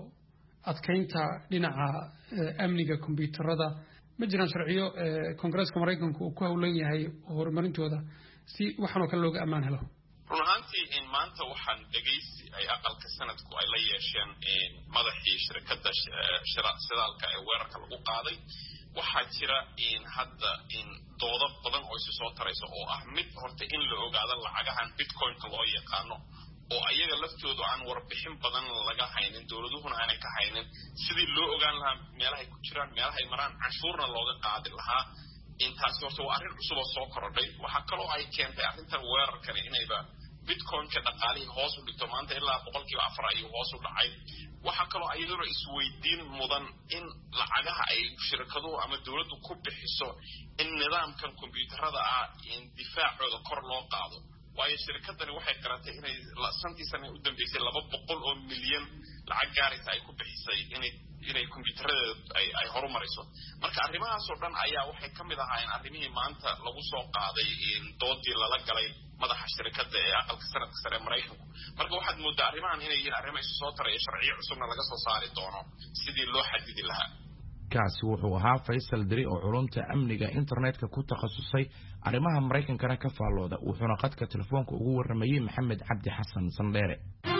adkeynta dhinaca amniga kombiyuutarada ma jiraan sharciyo Koongareeska Mareykanku uu ku howlan yahay horumarintooda si waxaan oo kale looga amaan helo run ahaantii in maanta waxaan dhegaysi ay aqalka sanadku ay la yeesheen madaxii shirkadda shidaalka ee weerarka lagu qaaday waxaa jira in hadda in doodo badan oo isu soo tarayso oo ah mid horta in la ogaado lacagahan bitcoin-ka loo yaqaano oo ayaga laftoodu aan warbixin badan laga haynin dowladuhuna aanay ka haynin sidii loo ogaan lahaa meelahay ku jiraan meelahay maraan canshuurna looga qaadi lahaa intaasi horta waa arrin cusub oo soo korodhay waxaa kaloo ay keentay arrintan weerarkani inayba bitcoin-ka dhaqaalihii hoos u dhigto maanta ilaa boqolkiiba afar ayuu hoos u dhacay waxaa kaloo ayaduna isweydiin mudan in lacagaha ay shirkaduhu ama dowladdu ku bixiso in nidaamkan kombiyuutarada ah in difaacooda kor loo qaado waayo shirkadani waxay qaratay inay santii sane u dambeysay laba boqol oo milyan lacag gaaraysa ay ku bixisay inay inay kombiyuutaradeeda ay ay horumarayso marka arrimahaas oo dhan ayaa waxay ka mid ahaayeen arrimihii maanta lagu soo qaaday doodii lala galay madaxa shirkadda ee aqalka sanadka sare maraykanku marka waxaad moodaa arrimahan inay yihiin arrimo isu soo taraya sharciyo cusubna laga soo saari doono sidii loo xadidi lahaa kaasi wuxuu ahaa Faisal Diri oo culumta amniga internetka ku takhasusay arrimaha Mareykankana ka faallooda wuxuuna qadka telefoonka ugu waramayay Maxamed Cabdi Xasan Sandheere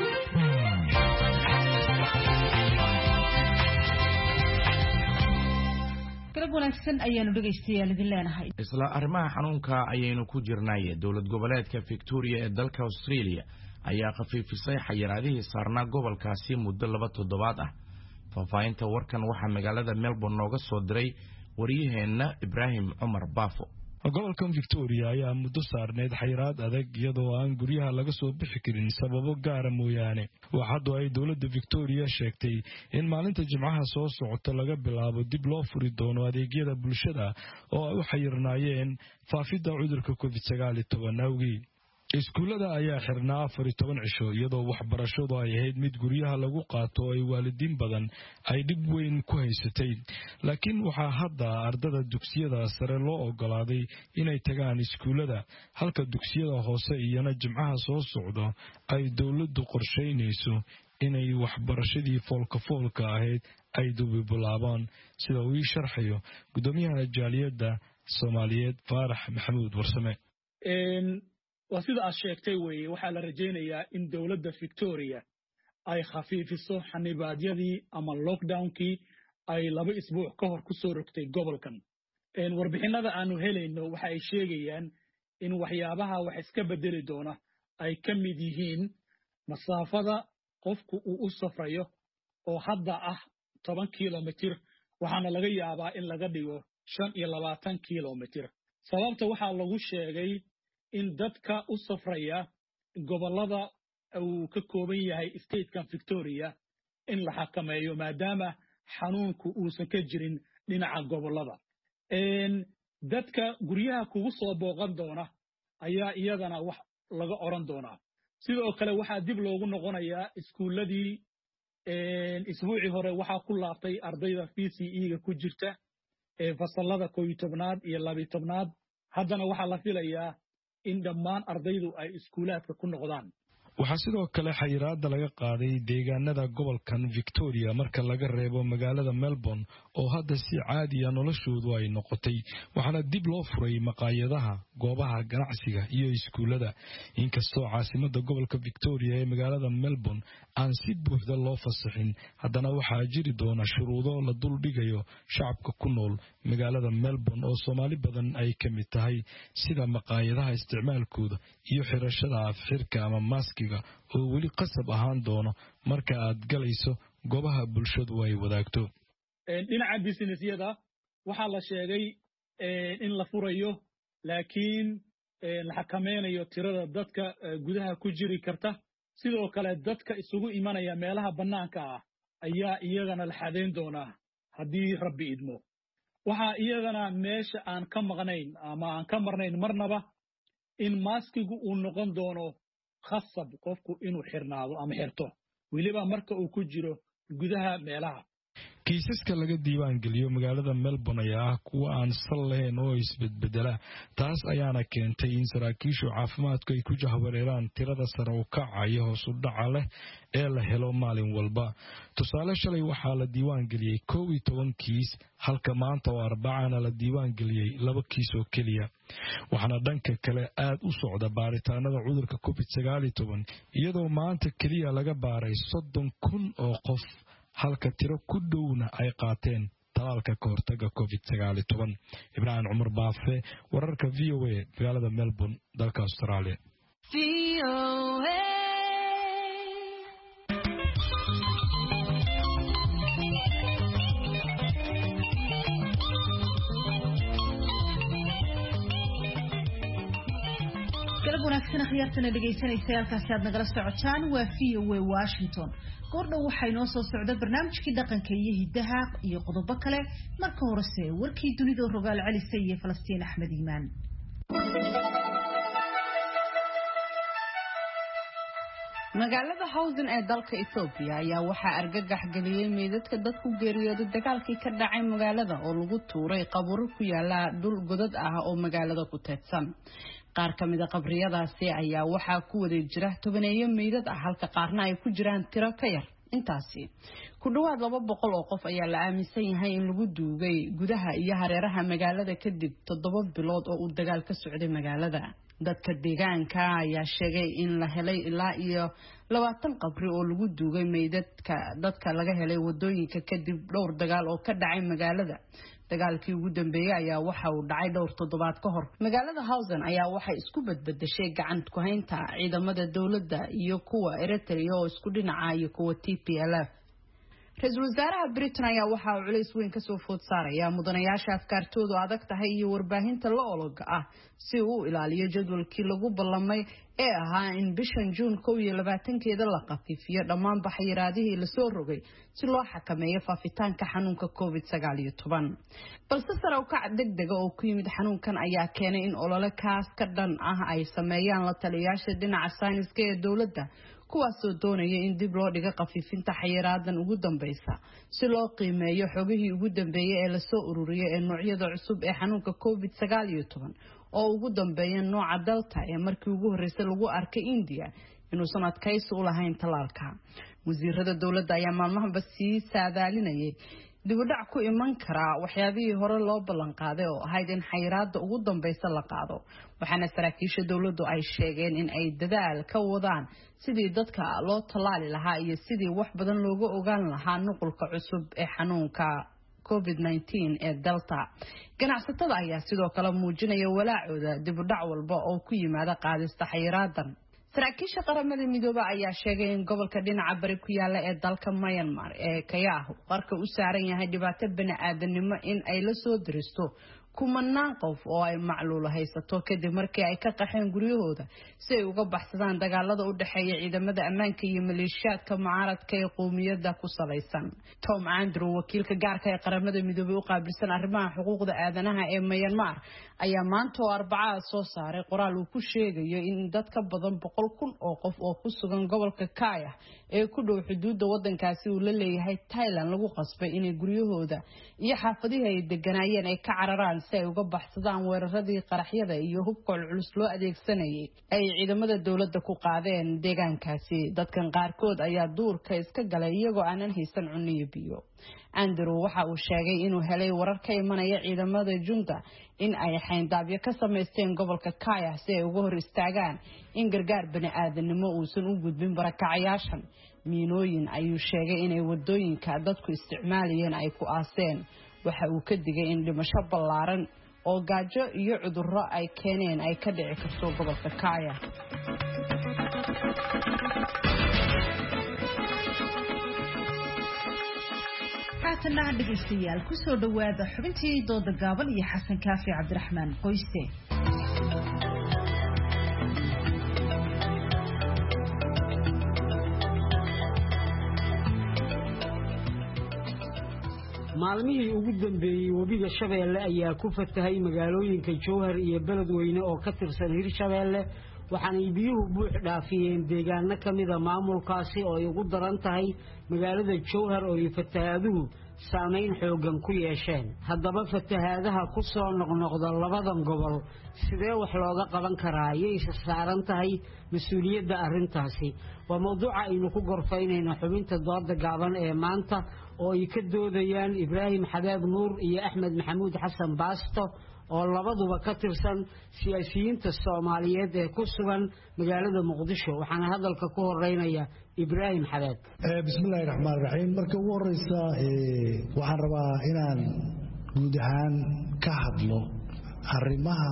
wanaagsan ayaanu dhageystayaal idin leenahay isla arrimaha xanuunka ayaynu ku jirnay dowlad goboleedka Victoria ee dalka Australia ayaa khafiifisay xayiraadihii saarnaa gobolkaasi muddo laba toddobaad ah faafahinta warkan waxaa magaalada Melbourne nooga soo diray wariyaheena Ibrahim Umar Bafo gobolkan Victoria ayaa muddo saarneed xayiraad adag iyadoo aan guryaha laga soo bixi karin sababo gaar ah mooyaane waxaad ay dowladda Victoria sheegtay in maalinta Jimcaha soo socota laga bilaabo dib loo furi doono adeegyada bulshada oo ay u xayirnaayeen faafidda cudurka covid sagaal iyo toban awgeed iskuulada ayaa xirnaa afar iyo toban cisho iyadoo waxbarashadu ay ahayd mid guryaha lagu qaato ay waalidiin badan ay dhib weyn ku haysatay laakiin waxaa hadda ardada dugsiyada sare loo ogolaaday inay tagaan iskuulada halka dugsiyada hoose iyana Jimcaha soo socdo ay dowladdu qorsheynayso inay waxbarashadii foolka foolka ahayd ay dubi bilaabaan sida uu sharxayo gudoomiyaha jaaliyadda Soomaaliyeed Faarax Maxamuud Warsame waa sida aad sheegtay weeye waxaa la rajaynayaa in dowladda Victoria ay khafiifiso xanibaadyadii ama lockdownkii ay laba isbuuc ka hor ku soo rogtay gobolkan warbixinada aanu helayno waxa ay sheegayaan in waxyaabaha wax iska bedeli doona ay ka mid yihiin masaafada qofku uu u safrayo oo hadda ah toban kilomitir waxaana laga yaabaa in laga dhigo shan iyo labaatan kilomitir sababta waxaa lagu sheegay in dadka u safraya gobolada uu ka kooban yahay statekan Victoria in la xakameeyo maadaama xanuunku uusan ka jirin dhinaca gobolada dadka guryaha kugu soo booqan doona ayaa iyadana wax laga oran doonaa sidoo kale waxaa dib loogu noqonayaa iskuuladii isbuucii hore waxaa ku laabtay ardayda P C E-ga ku jirta ee fasalada koob iyo tobnaad iyo laba iyo tobnaad haddana waxaa la filayaa in dhammaan ardaydu ay iskuulaadka ku noqdaan waxaa sidoo kale xayiraada laga qaaday deegaanada gobolkan Victoria marka laga reebo magaalada Melbourne oo hadda si caadi ah noloshoodu ay noqotay waxaana dib loo furay maqaayadaha goobaha ganacsiga iyo iskuulada. Inkastoo caasimada gobolka Victoria ee magaalada Melbourne aan si buuxda loo fasaxin, haddana waxaa jiri doona shuruudo la dul dhigayo shacabka ku nool magaalada Melbourne oo Soomaali badan ay ka mid tahay, sida maqaayadaha isticmaalkooda iyo xirashada afxirka ama maskiga oo weli qasab ahaan doono marka aad galayso goobaha bulshadu ay wadaagto. dhinaca businessyada waxaa la sheegay in la furayo laakiin la xakameynayo tirada dadka gudaha ku jiri karta. sidoo kale dadka isugu imanaya meelaha bannaanka ah ayaa iyagana la xadeyn doonaa haddii rabbi idmo. waxaa iyagana meesha aan ka maqnayn ama aan ka marnayn marnaba in maskigu uu noqon doono khasab qofku inuu xirnaado ama xirto weliba marka uu ku jiro gudaha meelaha. kiisaska laga diiwaan geliyo magaalada Melbourne ayaa ah kuwa aan sal lahayn oo isbedbedela. taas ayaana keentay in saraakiishu caafimaadku ay ku jahwareeraan tirada sare u kacaya hoos u dhaca leh ee la helo maalin walba. tusaale shalay waxaa la diiwaan geliyey kow iyo toban kiis halka maanta oo arbacana la diiwaan geliyey laba kiis oo keliya. waxaana dhanka kale aad u socda baaritaanada cudurka covid sagaal iyo toban iyadoo maanta keliya laga baaray soddon kun oo qof halka tiro ku dhowna ay qaateen talaalka ka hortaga covid sagaal iyo toban. Ibrahim Cumar Baafe, wararka V O A, magaalada Melbourne, dalka Australia. V O A galab wanaagsan akhyaartana dhegaysanaysa halkaasi aad nagala socotaan waa V O A Washington. goordhow waxay noo soo socda barnaamijkii dhaqanka iyo hidaha iyo qodobo kale. marka horese warkii dunida rogaal celisay iyo Falastiin Axmed Iimaan. magaalada Hawden ee dalka Ethiopia ayaa waxaa argagax galiyay meedadka dad ku geeriyooday dagaalkii ka dhacay magaalada oo lagu tuuray qabuuro ku yaala dhul godad ah oo magaalada ku teedsan. qaar ka mid ah qabriyadaasi ayaa waxaa ku wada jira tobaneeyo meedad ah halka qaarna ay ku jiraan tiro ka yar intaasi. ku dhawaad laba boqol oo qof ayaa la aaminsan yahay in lagu duugay gudaha iyo hareeraha magaalada kadib toddoba bilood oo uu dagaal ka socday magaalada. dadka deegaanka ayaa sheegay in la helay ilaa iyo labaatan qabri oo lagu duugay meedadka dadka laga helay wadooyinka kadib dhowr dagaal oo ka dhacay magaalada. dagaalkii ugu dambeeyay ayaa waxa uu dhacay dhowr toddobaad ka hor. magaalada Hawden ayaa waxay isku badbadashay gacan ku haynta ciidamada dawladda iyo kuwa Eritrea oo isku dhinaca iyo kuwa T P L F. Ra'iisul Wasaaraha Britain ayaa waxa uu culays weyn ka soo food saaraya mudanayaasha afkaartoodu adag tahay iyo warbaahinta la ololka ah si uu ilaaliyo jadwalkii lagu ballamay ee ahaa in bishan June kow iyo labaatankeeda la qafiifiyo dhammaan baxyiraadihii la soo rogay si loo xakameeyo faafitaanka xanuunka covid sagaal iyo toban. balse sare u kac degdeg oo ku yimid xanuunkan ayaa keenay in olole kaas ka dhan ah ay sameeyaan la taliyayaasha dhinaca sayniska ee dawladda kuwaasoo doonaya in dib loo dhigo qafiifinta xayiraadan ugu dambaysa si loo qiimeeyo xogihii ugu dambeeyay ee la soo ururiyay ee noocyada cusub ee xanuunka covid sagaal iyo toban oo ugu dambeeya nooca Delta ee markii ugu horeysay lagu arkay India inuusan adkaysi u lahayn talaalka. wasiirada dawladda ayaa maalmahanba sii saadaalinayay dib u dhac ku iman kara waxyaabihii hore loo ballan qaaday oo ahayd in xayiraada ugu dambaysa la qaado. waxaana saraakiisha dawladdu ay sheegeen in ay dadaal ka wadaan sidii dadka loo talaali lahaa iyo sidii wax badan looga ogaan lahaa nuqulka cusub ee xanuunka covid nineteen ee Delta. ganacsatada ayaa sidoo kale muujinaya walaacooda dib u dhac walba oo ku yimaada qaadista xayiraadan. saraakiisha qaramada midooba ayaa sheegay in gobolka dhinaca bari ku yaala ee dalka Myanmar ee Kayahu qarka u saaran yahay dhibaato bini'aadanimo in ay la soo diristo kumanaan qof oo ay macluul haysato kadib markii ay ka qaxeen guryahooda si ay uga baxsadaan dagaalada u dhaxeeya ciidamada ammaanka iyo maleeshiyaadka mucaaradka ee qowmiyadda ku salaysan. Tom Andrew, wakiilka gaarka ee qaramada midoobay u qaabilsan arrimaha xuquuqda aadanaha ee Myanmar, ayaa maanta oo Arbacada soo saaray qoraal uu ku sheegayo in dad ka badan boqol kun oo qof oo ku sugan gobolka Kaya ee ku dhow xuduudda wadankaasi uu la leeyahay Thailand lagu qasbay inay guryahooda iyo xaafadihii ay deganaayeen ay ka cararaan si ay uga baxsadaan weeraradii qaraxyada iyo hubka culus loo adeegsanayay ay ciidamada dawladda ku qaadeen deegaankaasi. dadkan qaarkood ayaa duurka iska galay iyagoo aanan haysan cunno iyo biyo. Andrew waxa uu sheegay inuu helay warar ka imanaya ciidamada junta in ay xayndaabyo ka samaysteen gobolka Kaya si ay uga hor istaagaan in gargaar bani aadanimo uusan u gudbin barakacayaashan. miinooyin ayuu sheegay inay wadooyinka dadku isticmaalayeen ay ku aaseen. waxa uu ka digay in dhimasho ballaaran oo gaajo iyo cudurro ay keeneen ay ka dhici karto gobolka Kaya. haatana dhegeystayaal ku soo dhawaada xubintii dooda gaaban iyo Xasan Kaafi Cabdiraxmaan Qoyste. maalmihii ugu dambeeyay wabiga Shabeelle ayaa ku fatahay magaalooyinka Jowhar iyo Beledweyne oo ka tirsan Hirshabeelle waxaana biyuhu buux dhaafiyeen deegaano kamida maamulkaasi oo ay ugu daran tahay magaalada Jowhar oo ay fatahaaduhu saameyn xoogan ku yeesheen. haddaba fatahaadaha ku soo noqnoqda labadan gobol sidee wax looga qaban karaa ayay saaran tahay mas'uuliyadda arrintaasi. waa mowduuca aynu ku gorfaynayno xubinta dooda gaaban ee maanta oo ay ka doodayaan Ibraahim Xabaab Nuur iyo Axmed Maxamuud Xasan Baasto oo labaduba ka tirsan siyaasiyiinta Soomaaliyeed ee ku sugan magaalada Muqdisho. waxaana hadalka ku horeynaya Ibraahim Xabaab. ee bismillaahir rahmaanir rahiim. marka ugu horeysa ee waxaan rabaa inaan guud ahaan ka hadlo arrimaha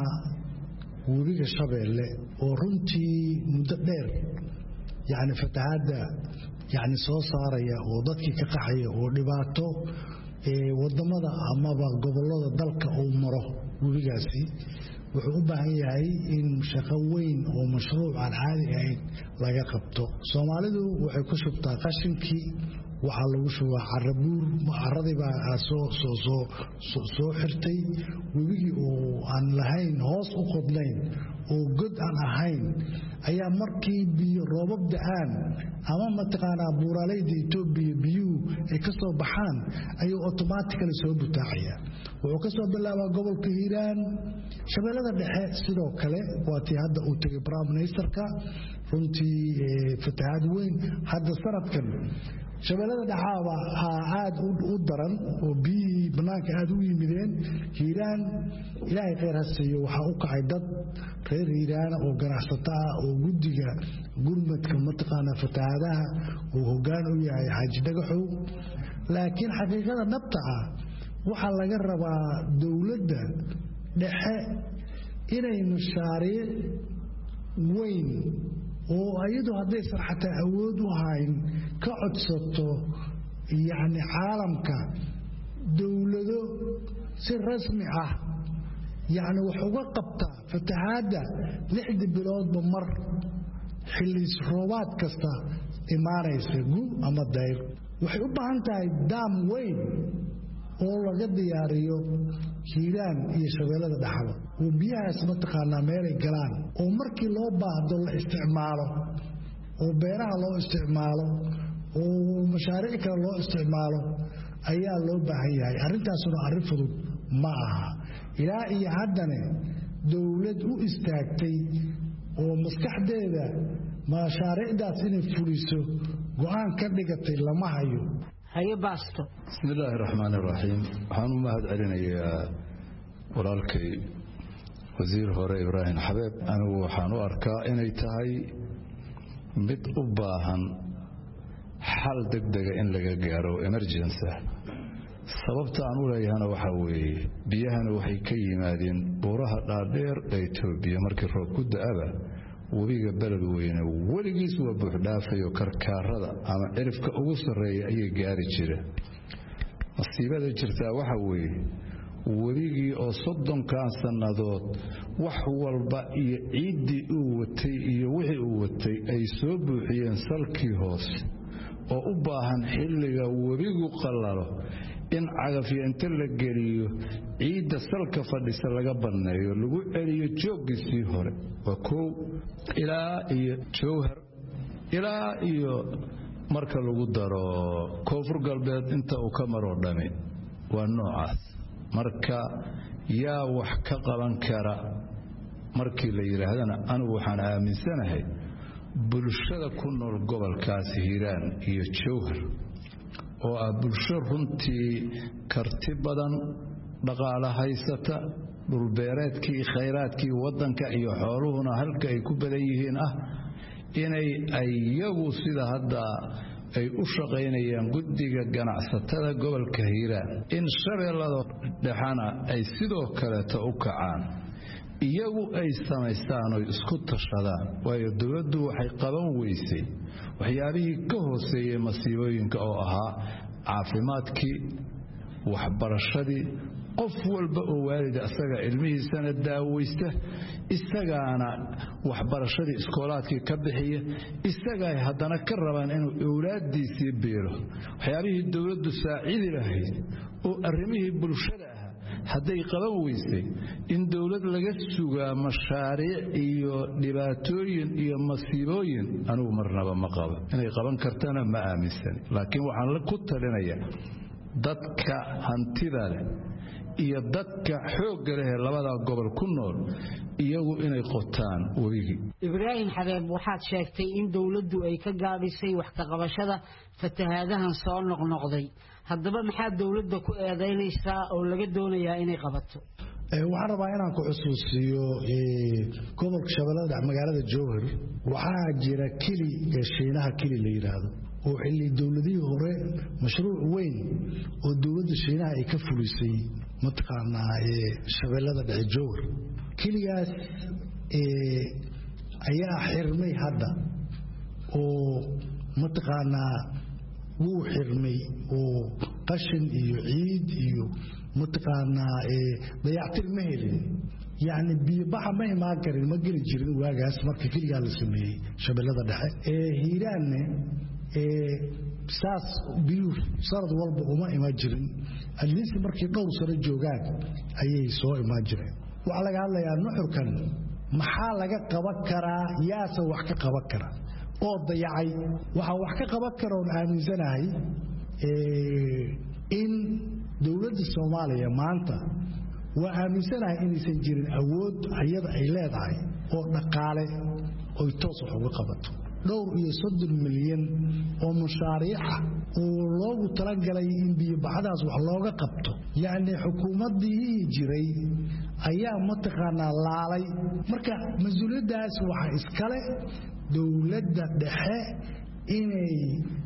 wabiga Shabeelle oo runtii muddo dheer yani fatahaada yani soo saaraya oo dadkii ka qaxaya oo dhibaato ee wadamada amaba gobolada dalka uu maro wabigaasi wuxuu u baahan yahay in shaqo weyn oo mashruuc aan caadi ahayn laga qabto. Soomaalidu waxay ku shubtaa qashinkii waxa lagu shubaa carabuur caradii baa soo soo soo soo xirtay wabigii oo aan lahayn hoos u qodnayn oo god aan ahayn ayaa markii biyo roobab da'aan ama mataqaanaa buuraleyda Itoobiya biyuhu ay ka soo baxaan ayuu automatically soo butaacaya. wuxuu ka soo bilaabaa gobolka Hiiraan Shabeellada Dhexe sidoo kale waa tii hadda uu tagay Prime Ministerka runtii fatahaad weyn hadda sanadkan Shabeellada Dhexe aad u daran oo biyihii banaanka aad u yimideen Hiiraan. ilaahay khayr ha siiyo waxa u kacay dad reer Hiiraan oo ganacsato ah oo guddiga gurmadka mataqaana fatahaadaha oo hoggaan u yahay Xaaji Dhagaxow. laakiin xaqiiqada dhabta ah waxa laga rabaa dawladda dhexe inay mashaariic weyn oo ayadu hadday sarxata awood u hayn ka codsato yani caalamka dawlado si rasmi ah yani wax uga qabta fatahaada lixda biloodba mar xilli roobaad kasta imaanaysa gu ama dayr. waxay u baahan tahay daam weyn oo laga diyaariyo Hiiraan iyo Shabeellada Dhexe oo biyahaas mataqaanaa meelay galaan oo markii loo baahdo la isticmaalo oo beeraha loo isticmaalo oo mashaariic kale loo isticmaalo ayaa loo baahan yahay. arrintaasuna arrin fudud ma aha. ilaa iyo haddana dawlad u istaagtay oo maskaxdeeda mashaariicdaas inay fuliso go'aan ka dhigatay lama hayo. haye Baasto. bismillaahir rahmaanir rahiim. waxaan u mahad celinayaa walaalkay wasiir hore Ibraahim Xabaab. anigu waxaan u arkaa inay tahay mid u baahan xal degdeg in laga gaaro emergency. sababta aan u leeyahana waxa weeye biyahana waxay ka yimaadeen buuraha dhaadheer ee Itoobiya markii roob ku da'aba wabiga Beledweyne weligiis waa buux dhaafayo karkaarada ama cirifka ugu sareeya ayay gaari jireen. masiibada jirta waxa weeye wabigii oo soddonkan sanadood wax walba iyo ciidii uu watay iyo wixii uu watay ay soo buuxiyeen salkii hoos oo u baahan xilliga wabigu qalalo in cagafyo inta la geliyo ciidda salka fadhisa laga banneeyo lagu celiyo jooggiisii hore. waa koow ilaa iyo Jowhar ilaa iyo marka lagu daro koonfur galbeed inta uu ka maro dhami waa noocaas. marka yaa wax ka qaban kara markii la yiraahdana anigu waxaan aaminsanahay bulshada ku nool gobolkaas Hiiraan iyo Jowhar oo ah bulsho runtii karti badan dhaqaale haysata dhulbeereedkii khayraadkii waddanka iyo xooluhuna halka ay ku badan yihiin ah inay iyagu sida hadda ay u shaqaynayaan guddiga ganacsatada gobolka hiiraan in shabeellada dhexana ay sidoo kaleeta u kacaan iyagu ay samaystaan oo isku tashadaan waayo dowladdu waxay qaban weysay waxyaabihii ka hooseeyey masiibooyinka oo ahaa caafimaadkii waxbarashadii qof walba oo waalida isaga ilmihiisana daaweysta isagaana waxbarashadii iskoolaadkii ka bixiya isagaa haddana ka rabaan inuu awlaaddiisii biiro waxyaabihii dowladdu saacidi lahayd oo arrimihii bulshada ahaa hadday qaban weysay in dowlad laga sugaa mashaariic iyo dhibaatooyin iyo masiibooyin anugu marnaba ma qabo inay qaban kartana ma aaminsani laakiin waxaan ku talinayaa dadka hantida leh iyo dadka xoogga leh ee labada gobol ku nool iyagu inay qotaan webigii ibraahim xabeeb waxaad sheegtay in dowladdu ay ka gaabisay wax ka qabashada fatahaadahan soo noqnoqday haddaba maxaa dowladda ku eedaynaysaa oo laga doonayaa inay qabato waxaan rabaa inaan ku xusuusiyo gobolka shabeellada magaalada jowhar waxaa jira kili ee shiinaha kili la yidhaahdo oo xilli dowladihii hore mashruuc weyn oo dowladda shiinaha ay ka fulisay mataqaanaa shabeellada dhexe jowhar kiligaas ayaa xirmay hadda oo mataqaanaa wuu xirmay oo qashin iyo ciid iyo mataqaanaa dayactir ma helin yacni biyobaxa ma imaan karin ma geli jirin waagaas marka kiligaa la sameeyey shabeellada dhexe hiiraanne saas biyuhu sanad walba uma imaan jirin adliisi markii dhowr sano joogaan ayay soo imaan jireen waxaa laga hadlayaa nuxurkan maxaa laga qaban karaa yaase wax ka qaban kara oo dayacay waxaa wax ka qaban kara oon aaminsanahay in dowladda soomaaliya maanta waa aaminsanahay inaysan jirin awood iyada ay leedahay oo dhaqaale oy toos wax uga qabato dhowr iyo soddon milyan oo mashaariica oo loogu talagalay in biyobaxadaas wax looga qabto yacni xukuumaddii jiray ayaa mataqaanaa laalay marka mas-uuliyaddaas waxaa iskale dowladda dhexe inay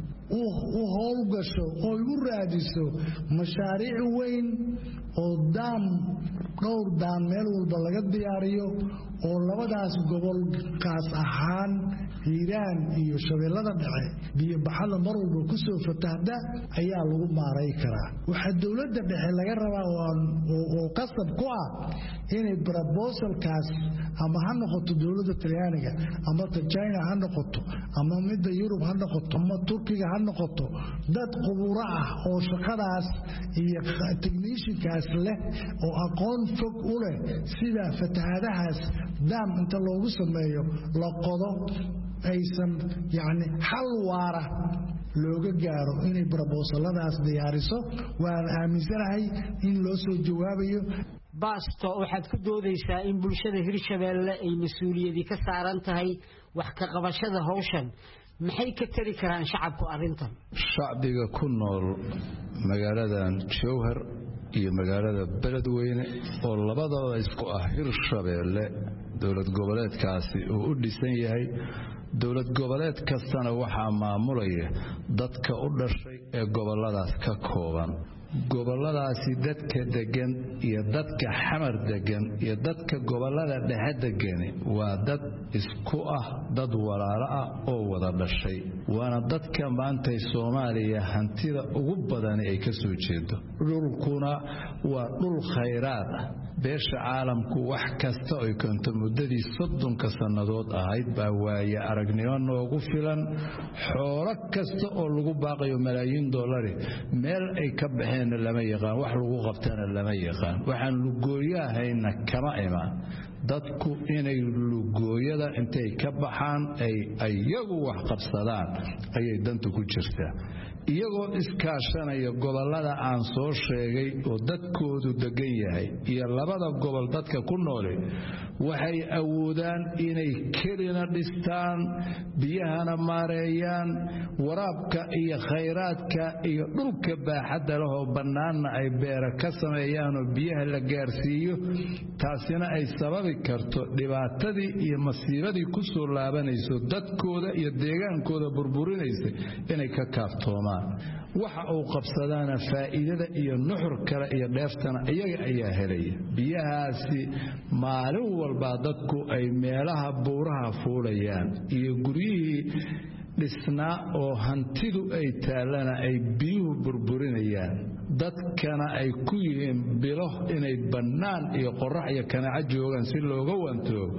u howlgasho oo igu raadiso mashaariic weyn oo daam dhowr daam meel walba laga diyaariyo oo labadaas gobol kaas ahaan hiiraan iyo shabeellada dhexe biyobaxada mar walba ku soo fatahda ayaa lagu maaray karaa waxaa dowladda dhexe laga rabaa oo qasab ku ah inay brobosalkaas ama ha noqoto dowladda talyaaniga ama ta china ha noqoto ama midda yurub ha noqoto ama turkiga ha noqoto dad khuburo ah oo shaqadaas iyo technishinkaas leh oo aqoon fog u leh sida fatahaadahaas daam inta loogu sameeyo la qodo aysan yacni xal waara looga gaaro inay brobosaladaas diyaariso waan aaminsanahay in loo soo jawaabayo baasto waxaad ku doodaysaa in bulshada hirshabeelle ay mas-uuliyadi ka saaran tahay wax ka qabashada hawshan maxay ka tari karaan shacabku arrintan shacbiga ku nool magaaladan jowhar iyo magaalada beledweyne oo labadaba isku ah hirshabeelle dowlad goboleedkaasi uu u dhisan yahay dowlad goboleed kastana waxaa maamulaya dadka u dhashay ee goboladaas ka kooban goboladaasi dadka degan iyo dadka xamar degan iyo dadka gobolada dhexe degani waa dad isku ah dad walaalo ah oo wada dhashay waana dadka maantay Soomaaliya hantida ugu badan ay ka soo jeedo dhulkuna waa dhul khayraad ah beesha caalamku wax kasta oo kanto muddadii soddonka sanadood ahayd baa waaya aragnimo noogu filan xoolo kasta oo lagu baaqayo malaayiin dollar meel ay ka baxeen lama yaqaan wax lagu qabtana lama yaqaan waxaan lugooyahayna kama imaan dadku inay lugooyada intay ka baxaan ay iyagu wax qabsadaan ayay dantu ku jirtaa iyagoo iskaashanaya gobollada aan soo sheegay oo dadkoodu degan yahay iyo labada gobol dadka ku noole waxay awoodaan inay kelina dhistaan biyahana maareeyaan waraabka iyo khayraadka iyo dhulka baaxadda leh oo bannaanna ay beera ka sameeyaan oo biyaha la gaarsiiyo taasina ay sababi karto dhibaatadii iyo masiibadii ku soo laabanayso dadkooda iyo deegaankooda burburinaysa inay ka kaaftoomaan waxa uu qabsadaana faa'iidada iyo nuxur kale iyo dheeftana iyaga ayaa helaya biyahaasi maalin walba dadku ay meelaha buuraha fuulayaan iyo guryihii dhisnaa oo hantidu ay taallana ay biyuhu burburinayaan dadkana ay ku yihiin bilo inay bannaan iyo qorrax iyo kanaaco joogaan si looga wantoobo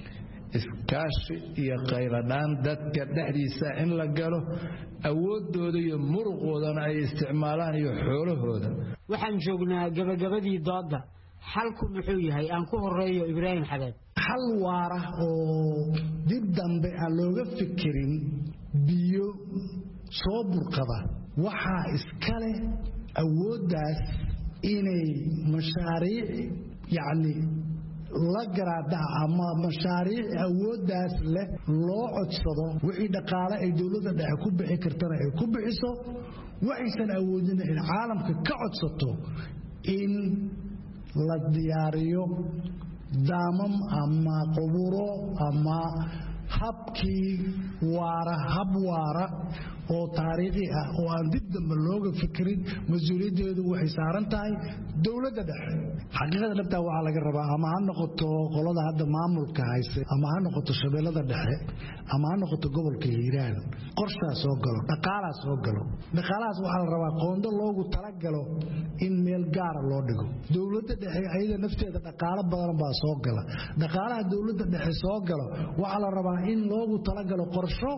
iskaashi iyo qayladhaan dadka dhexdiisa in la galo awoodooda iyo muruqoodana ay isticmaalaan iyo xoolahooda waxaan joognaa gabagabadii dooda xalku muxuu yahay aan ku horeeyo Ibraahim Xabeeb xal waara oo dib dambe aan looga fikirin biyo soo burqada waxaa iskale awooddaas inay mashaariic yacni la garaada ama mashaariic awooddaas leh loo codsado wixii dhaqaale ay dowladda dhexe ku bixi kartana ay ku bixiso waxaysan awoodin in caalamka ka codsato in la diyaariyo daamam ama quburo ama habkii waara hab waara oo taariikhi ah oo aan dib dambe looga fikirin mas-uuliyaddeedu waxay saaran tahay dowladda dhexe xaqiiqada dhabtaa waxaa laga rabaa ama ha noqoto qolada hadda maamulka hayse ama ha noqoto shabeellada dhexe ama ha noqoto gobolka hiiraan qorshaa soo galo dhaqaalaa soo galo dhaqaalahaas waxaa la rabaa qoondo loogu talagalo in meel gaara loo dhigo dowladda dhexe ayada nafteeda dhaqaalo badan baa soo gala dhaqaalaha dowladda dhexe soo galo waxaa la rabaa in loogu talagalo qorsho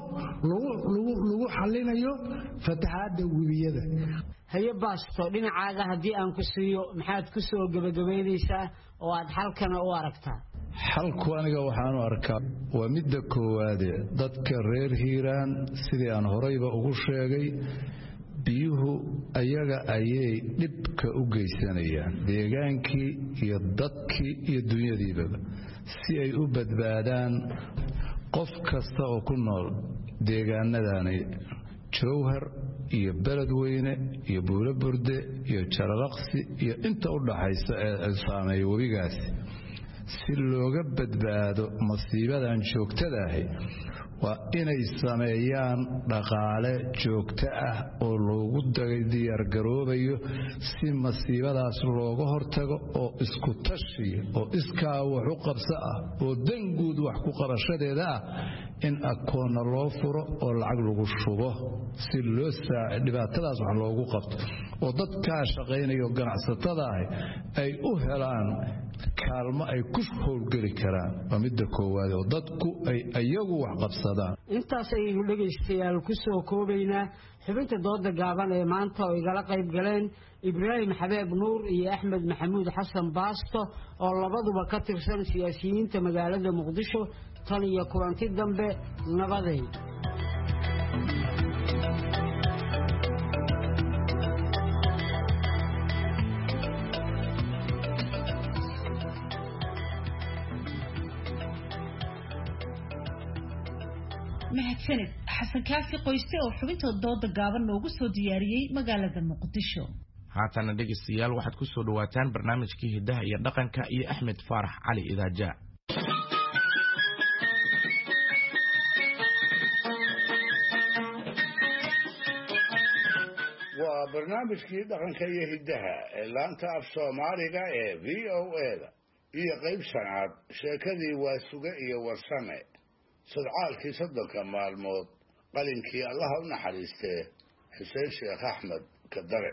lagu xalinayo fatahaadda webiyada haye baasto dhinacaaga haddii aan ku siiyo maxaad ku soo gabagabaynaysaa oo aad xalkana u aragtaa xalku aniga waxaan u arkaa waa midda koowaade dadka reer hiiraan sidii aan horeyba ugu sheegay biyuhu ayaga ayay dhibka u geysanayaan deegaankii iyo dadkii iyo dunyadiibaba si ay u badbaadaan qof kasta oo ku nool deegaanadani jowhar iyo beledweyne iyo buulo burde iyo jalalaqsi iyo inta u dhaxaysa ee saameeya webigaasi si looga badbaado masiibadan joogtada ahi waa inay sameeyaan dhaqaale joogto ah oo loogu diyaargaroobayo si masiibadaas looga hortago oo isku tashiya oo iskaa wax u qabso ah oo danguud wax ku qabashadeeda ah in akoonna loo furo oo lacag lagu shubo si loo dhibaatadaas wax loogu qabto oo dadkaa shaqaynayo ganacsatada ahi ay u helaan kaalmo ay ku howlgeli karaan waa midda koowaad oo dadku ay iyagu wax qabsadaan intaas ayaynu dhegaystayaal ku soo koobaynaa xubinta dooda gaaban ee maanta oo igala qayb galeen Ibraahim Xabeeb Nuur iyo Axmed Maxamuud Xasan Baasto oo labaduba ka tirsan siyaasiyiinta magaalada Muqdisho tan iyo kulanti dambe nabaday mahadsanid xasan kaafi qoyste oo xubinta dooda gaaban noogu soo diyaariyey magaalada Muqdisho haatana dhegeystayaal waxaad ku soo dhawaataan barnaamijkii hidaha iyo dhaqanka iyo Axmed Faarax Cali Idaaja waa barnaamijkii dhaqanka iyo hidaha ee laanta af Soomaaliga ee V O A da iyo qayb shanaad sheekadii waa suge iyo warsame sadcaalkii soddonka maalmood qalinkii allaha u naxariistee xuseen sheekh axmed kadare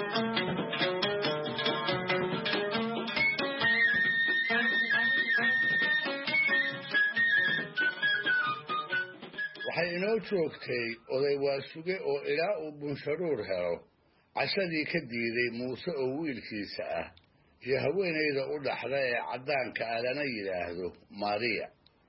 waxay inoo joogtay oday waasuge oo ilaa uu bunsharuur helo cashadii ka diiday muuse oo wiilkiisa ah iyo haweenayda u dhaxda ee caddaanka ah lana yidhaahdo maariya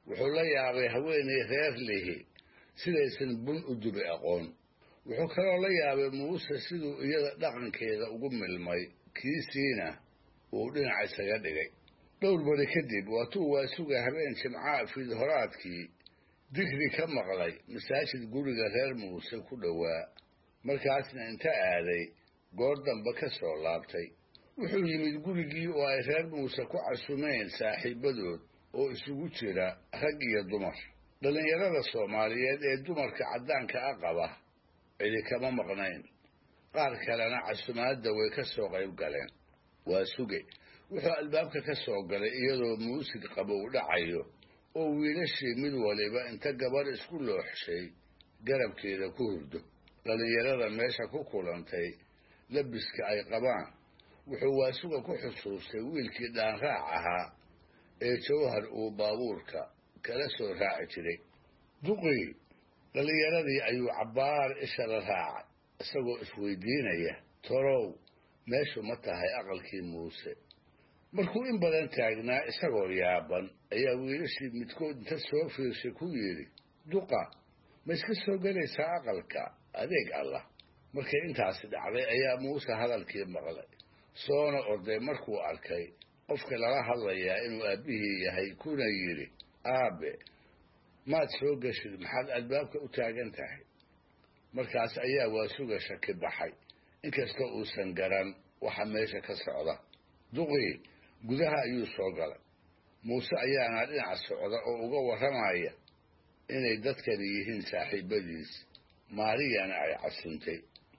wuxuu la yaabay haweenay reer lihi sidaysan bun u dubi aqoon wuxuu kaloo la yaabay muuse siduu iyada dhaqankeeda ugu milmay kiisiina uu dhinac isaga dhigay dhowr bari kadib waatuu waasuga habeen jimcaa fiidhoraadkii digri ka maqlay masaajid guriga reer muuse ku dhowaa markaasna inta aaday goor dambe ka soo laabtay wuxuu yimid gurigii oo ay reer muuse ku casumeen saaxiibadood oo isugu jira rag iyo dumar dhallinyarada soomaaliyeed ee dumarka caddaanka a qaba cidi kama maqnayn qaar kalena casumaadda way ka soo qayb galeen waa suge wuxuu albaabka ka soo galay iyadoo muusig qabo u dhacayo oo wiilashii mid waliba inta gabarh isku looxshay garabkeeda ku hurdo dhallinyarada meesha ku kulantay labiska ay qabaan wuxuu waasuga ku xusuustay wiilkii dhaanraac ahaa ee jawhar uu baabuurka kala soo raaci jiray duqii dhallinyaradii ayuu cabbaar isha la raacay isagoo isweydiinaya torow meeshu ma tahay aqalkii muuse markuu in badan taagnaa isagoo yaaban ayaa wiilashii midkood inta soo fiirshay ku yidhi duqa ma iska soo gelaysaa aqalka adeeg allah markay intaasi dhacday ayaa muuse hadalkii maqlay soona orday markuu arkay qofka lala hadlayaa inuu aabbihii yahay kuna yidhi aabe maad soo geshid maxaad albaabka u taagan tahay markaas ayaa waasuga shaki baxay inkastoo uusan garan waxa meesha ka socda duqii gudaha ayuu soo galay muuse ayaana dhinac socda oo uga warramaya inay dadkani yihiin saaxiibadiis maariyana ay casuntay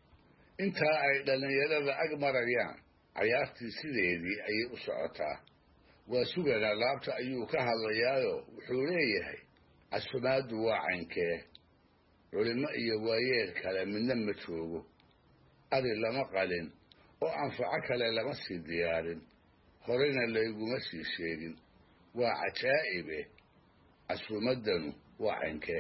intaa ay dhallinyarada ag marayaan cayaartii sideedii ayay u socotaa waasugana laabta ayuu ka hadlayaayo wuxuu leeyahay casumaaddu waa caynkee culimo iyo waayeel kale midna ma joogo ari lama qalin oo anfaco kale lama sii diyaarin horena layguma sii sheegin waa cajaa'ibe casuumaddanu waa caynkee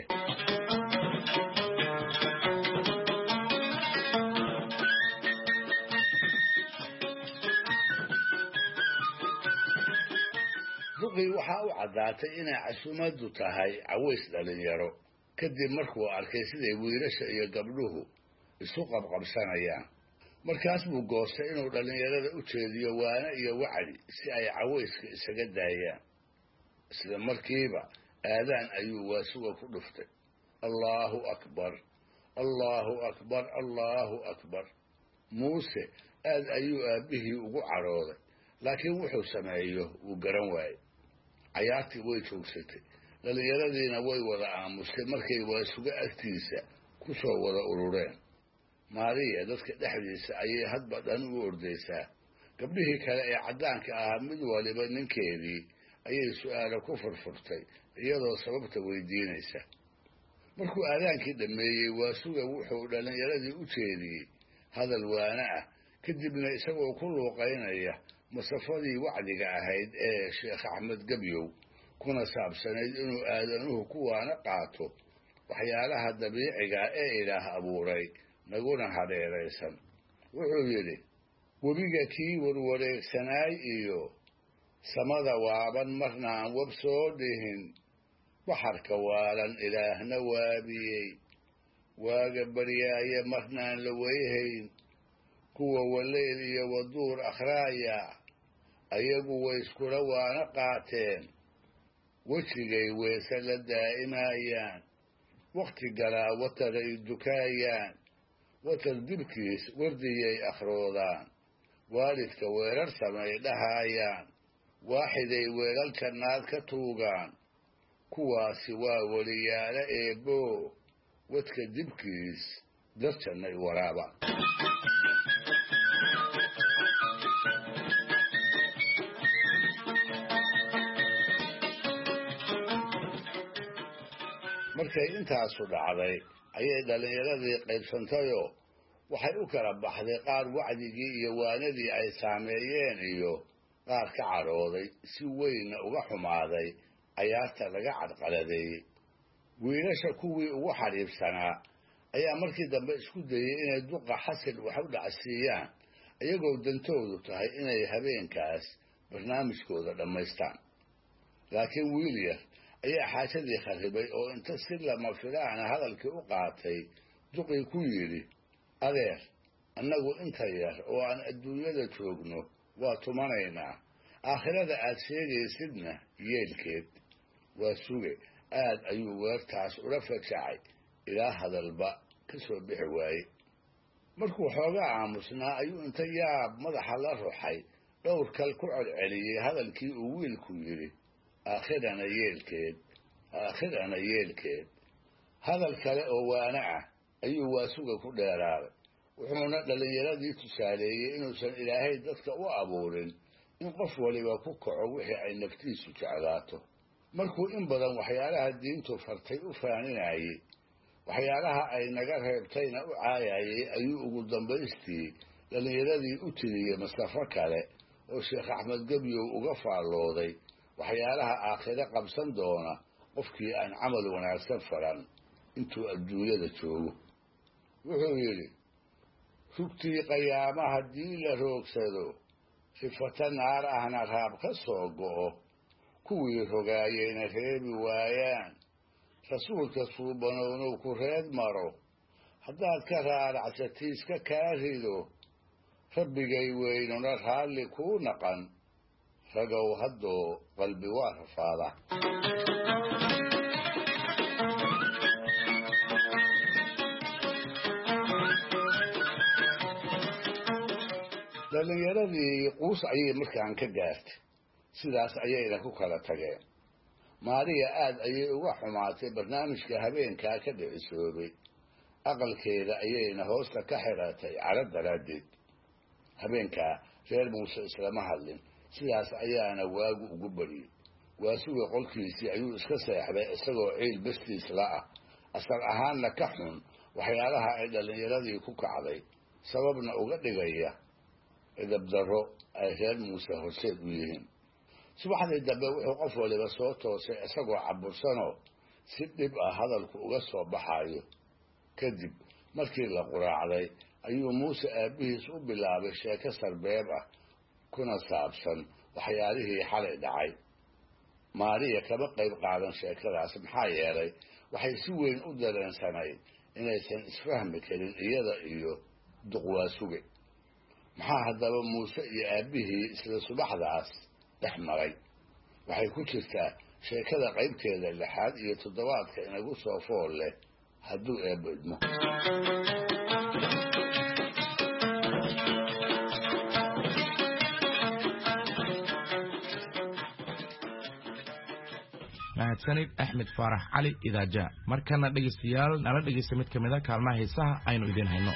duqii waxaa u caddaatay inay casuumaddu tahay caways dhallinyaro kadib markuu arkay siday wiilasha iyo gabdhuhu isu qabqabsanayaan markaas buu goostay inuu dhallinyarada u jeediyo waana iyo wacdi si ay cawayska isaga daayaan isla markiiba aadaan ayuu waasuga ku dhuftay allaahu akbar allaahu akbar allaahu akbar muuse aad ayuu aabbihii ugu cadhooday laakiin wuxuu sameeyo wuu garan waayey cayaartii way joogsatay dhallinyaradiina way wada aamustay markay waasuga agtiisa ku soo wada urureen maariya dadka dhexdiisa ayay hadba dhan u ordaysaa gabdhihii kale ee caddaanka ahaa mid waliba ninkeedii ayay su'aalo ku furfurtay iyadoo sababta weydiinaysa markuu aadaankii dhammeeyey waasuga wuxuu dhallinyaradii u jeediyey hadal waana ah kadibna isagoo ku luuqaynaya masafadii wacdiga ahayd ee sheekh axmed gebyow kuna saabsanayd inuu aadanuhu kuwaana qaato waxyaalaha dabiiciga ee ilaah abuuray naguna hadheeraysan wuxuu yidhi webiga kii warwareegsanaay iyo samada waaban marnaan wab soo dhihin baxarka waalan ilaahna waabiyey waaga baryaaye marnaan la weyhayn kuwa waleyl iyo waduur akhraaya ayagu way iskula waana qaateen wejigay weese la daa'imaayaan wakhti galaa wataray dukaayaan watar dibkiis wardiyay akhroodaan waalidka weerar samay dhahaayaan waaxiday weelal jannaad ka tuugaan kuwaasi waa weliyaalo eebboo wadka dibkiis darjannay waraaba markay intaasu dhacday ayay dhallinyaradii qaybsantayoo waxay u kala baxday qaar wacdigii iyo waanadii ay saameeyeen iyo qaar ka cadhooday si weynna uga xumaaday cayaarta laga cadqaladeeyey wiilasha kuwii ugu xadhiibsanaa ayaa markii dambe isku dayey inay duqa xasil wax u dhacsiiyaan iyagoo dantoodu tahay inay habeenkaas barnaamijkooda dhammaystaan laakiin wiil yar ayaa xaajadii kharribay oo inta si lama filaana hadalkii u qaatay duqii ku yidhi adeer annagu inta yar oo aan adduunyada joogno waa tumanaynaa aakhirada aad sheegaysidna yeelkeed waa suge aad ayuu weertaas ula fajacay ilaa hadalba ka soo bixi waaye markuu xoogaa aamusnaa ayuu inta yaab madaxa la ruxay dhowr kal ku celceliyey hadalkii uu wiilku yidhi aakhirana yeelkeed aakhirana yeelkeed hadal kale oo waana ah ayuu waasuga ku dheeraaday wuxuuna dhallinyaradii tusaaleeyey inuusan ilaahay dadka u abuurin in qof waliba ku kaco wixii ay naftiisu jeclaato markuu in badan waxyaalaha diintu fartay u faaninayey waxyaalaha ay naga reebtayna u caayayey ayuu ugu dambaystii dhallinyaradii u tiriyey masafo kale oo sheekh axmed gebyow uga faallooday waxyaalaha aakhire qabsan doona qofkii aan camal wanaagsan faran intuu adduunyada joogo wuxuu yidhi rugtii qayaama haddii la roogsado sifata naar ahna raab ka soo go'o kuwii rogaayeyna reebi waayaan rasuulka suubanownow ku reed maro haddaad ka raaracsatiiska kaa rido rabbigay weynuna raalli kuu naqan ragow haddoo qalbi waa rafaada dhallinyaradii quus ayay markaan ka gaartay sidaas ayayna ku kala tageen maariya aad ayay uga xumaatay barnaamijka habeenkaa ka dhicisoobay aqalkeeda ayayna hoosta ka xiratay caro daraaddeed habeenkaa reer muuse islama hadlin sidaas ayaana waagu ugu bariyey waasuga qolkiisii ayuu iska seexday isagoo ciil bastiis la ah asal ahaanna ka xun waxyaalaha ay dhallinyaradii ku kacday sababna uga dhigaya idabdarro ay reer muuse horseed u yihiin subaxdii dambe wuxuu qof waliba soo toosay isagoo cabursanoo si dhib ah hadalku uga soo baxayo kadib markii la quraacday ayuu muuse aabbihiis u bilaabay sheeko sarbeeb ah kuna saabsan waxyaalihii xalay dhacay maariya kama qayb qaadan sheekadaas maxaa yeelay waxay si weyn u dareensanayd inaysan isfahmi karin iyada iyo duqwaasuge maxaa haddaba muuse iyo aabbihii isla subaxdaas dhex maray waxay ku jirtaa sheekada qaybteeda lixaad iyo toddobaadka inagu soo fool leh hadduu eebbo idmo mahadsanid axmed faarax cali idaaja markana dhegaystayaal nala dhegaysta mid ka mid a kaalmaha heesaha aynu idiin hayno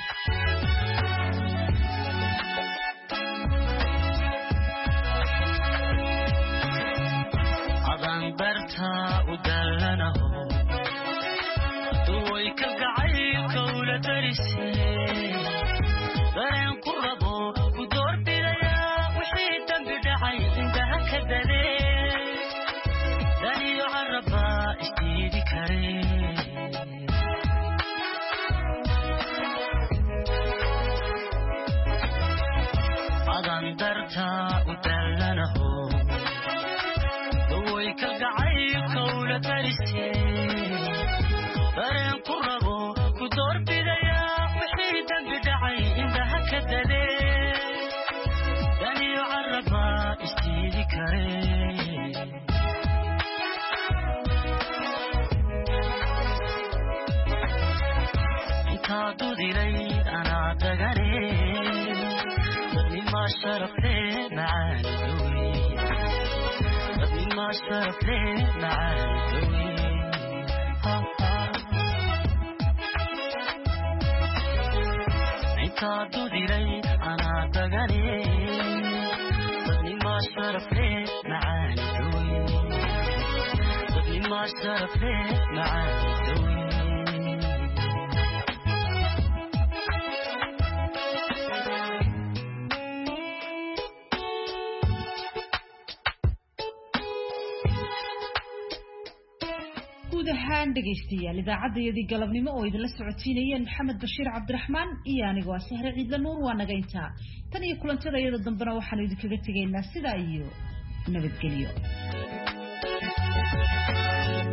dhegaystayaal idaacadayadii galabnimo oo idinla socotiinayeen maxamed bashiir cabdiraxmaan iyo aniga waa sahre ciidla nuur waa naga intaa tan iyo kulantada iyada dambena waxaanu idinkaga tegaynaa sidaa iyo nabadgelyo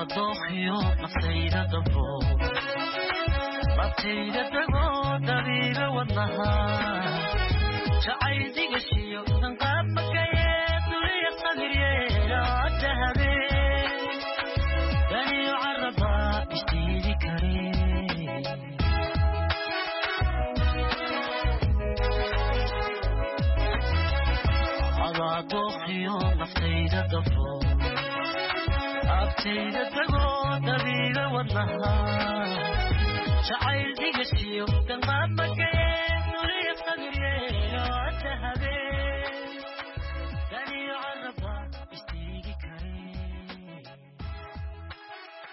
adookhyo naftayda dabo labtayda dago dabiiba wadnaha jacaydigashiyo danqaab makaye duliya qadiryeela dahabe daniyo caraba ishtiidi kare adookhyo naftayda dabo abtayda dago dabiiba wadnaha jacaydigashiyo danqaab makaye duliya qadiryeela dahabe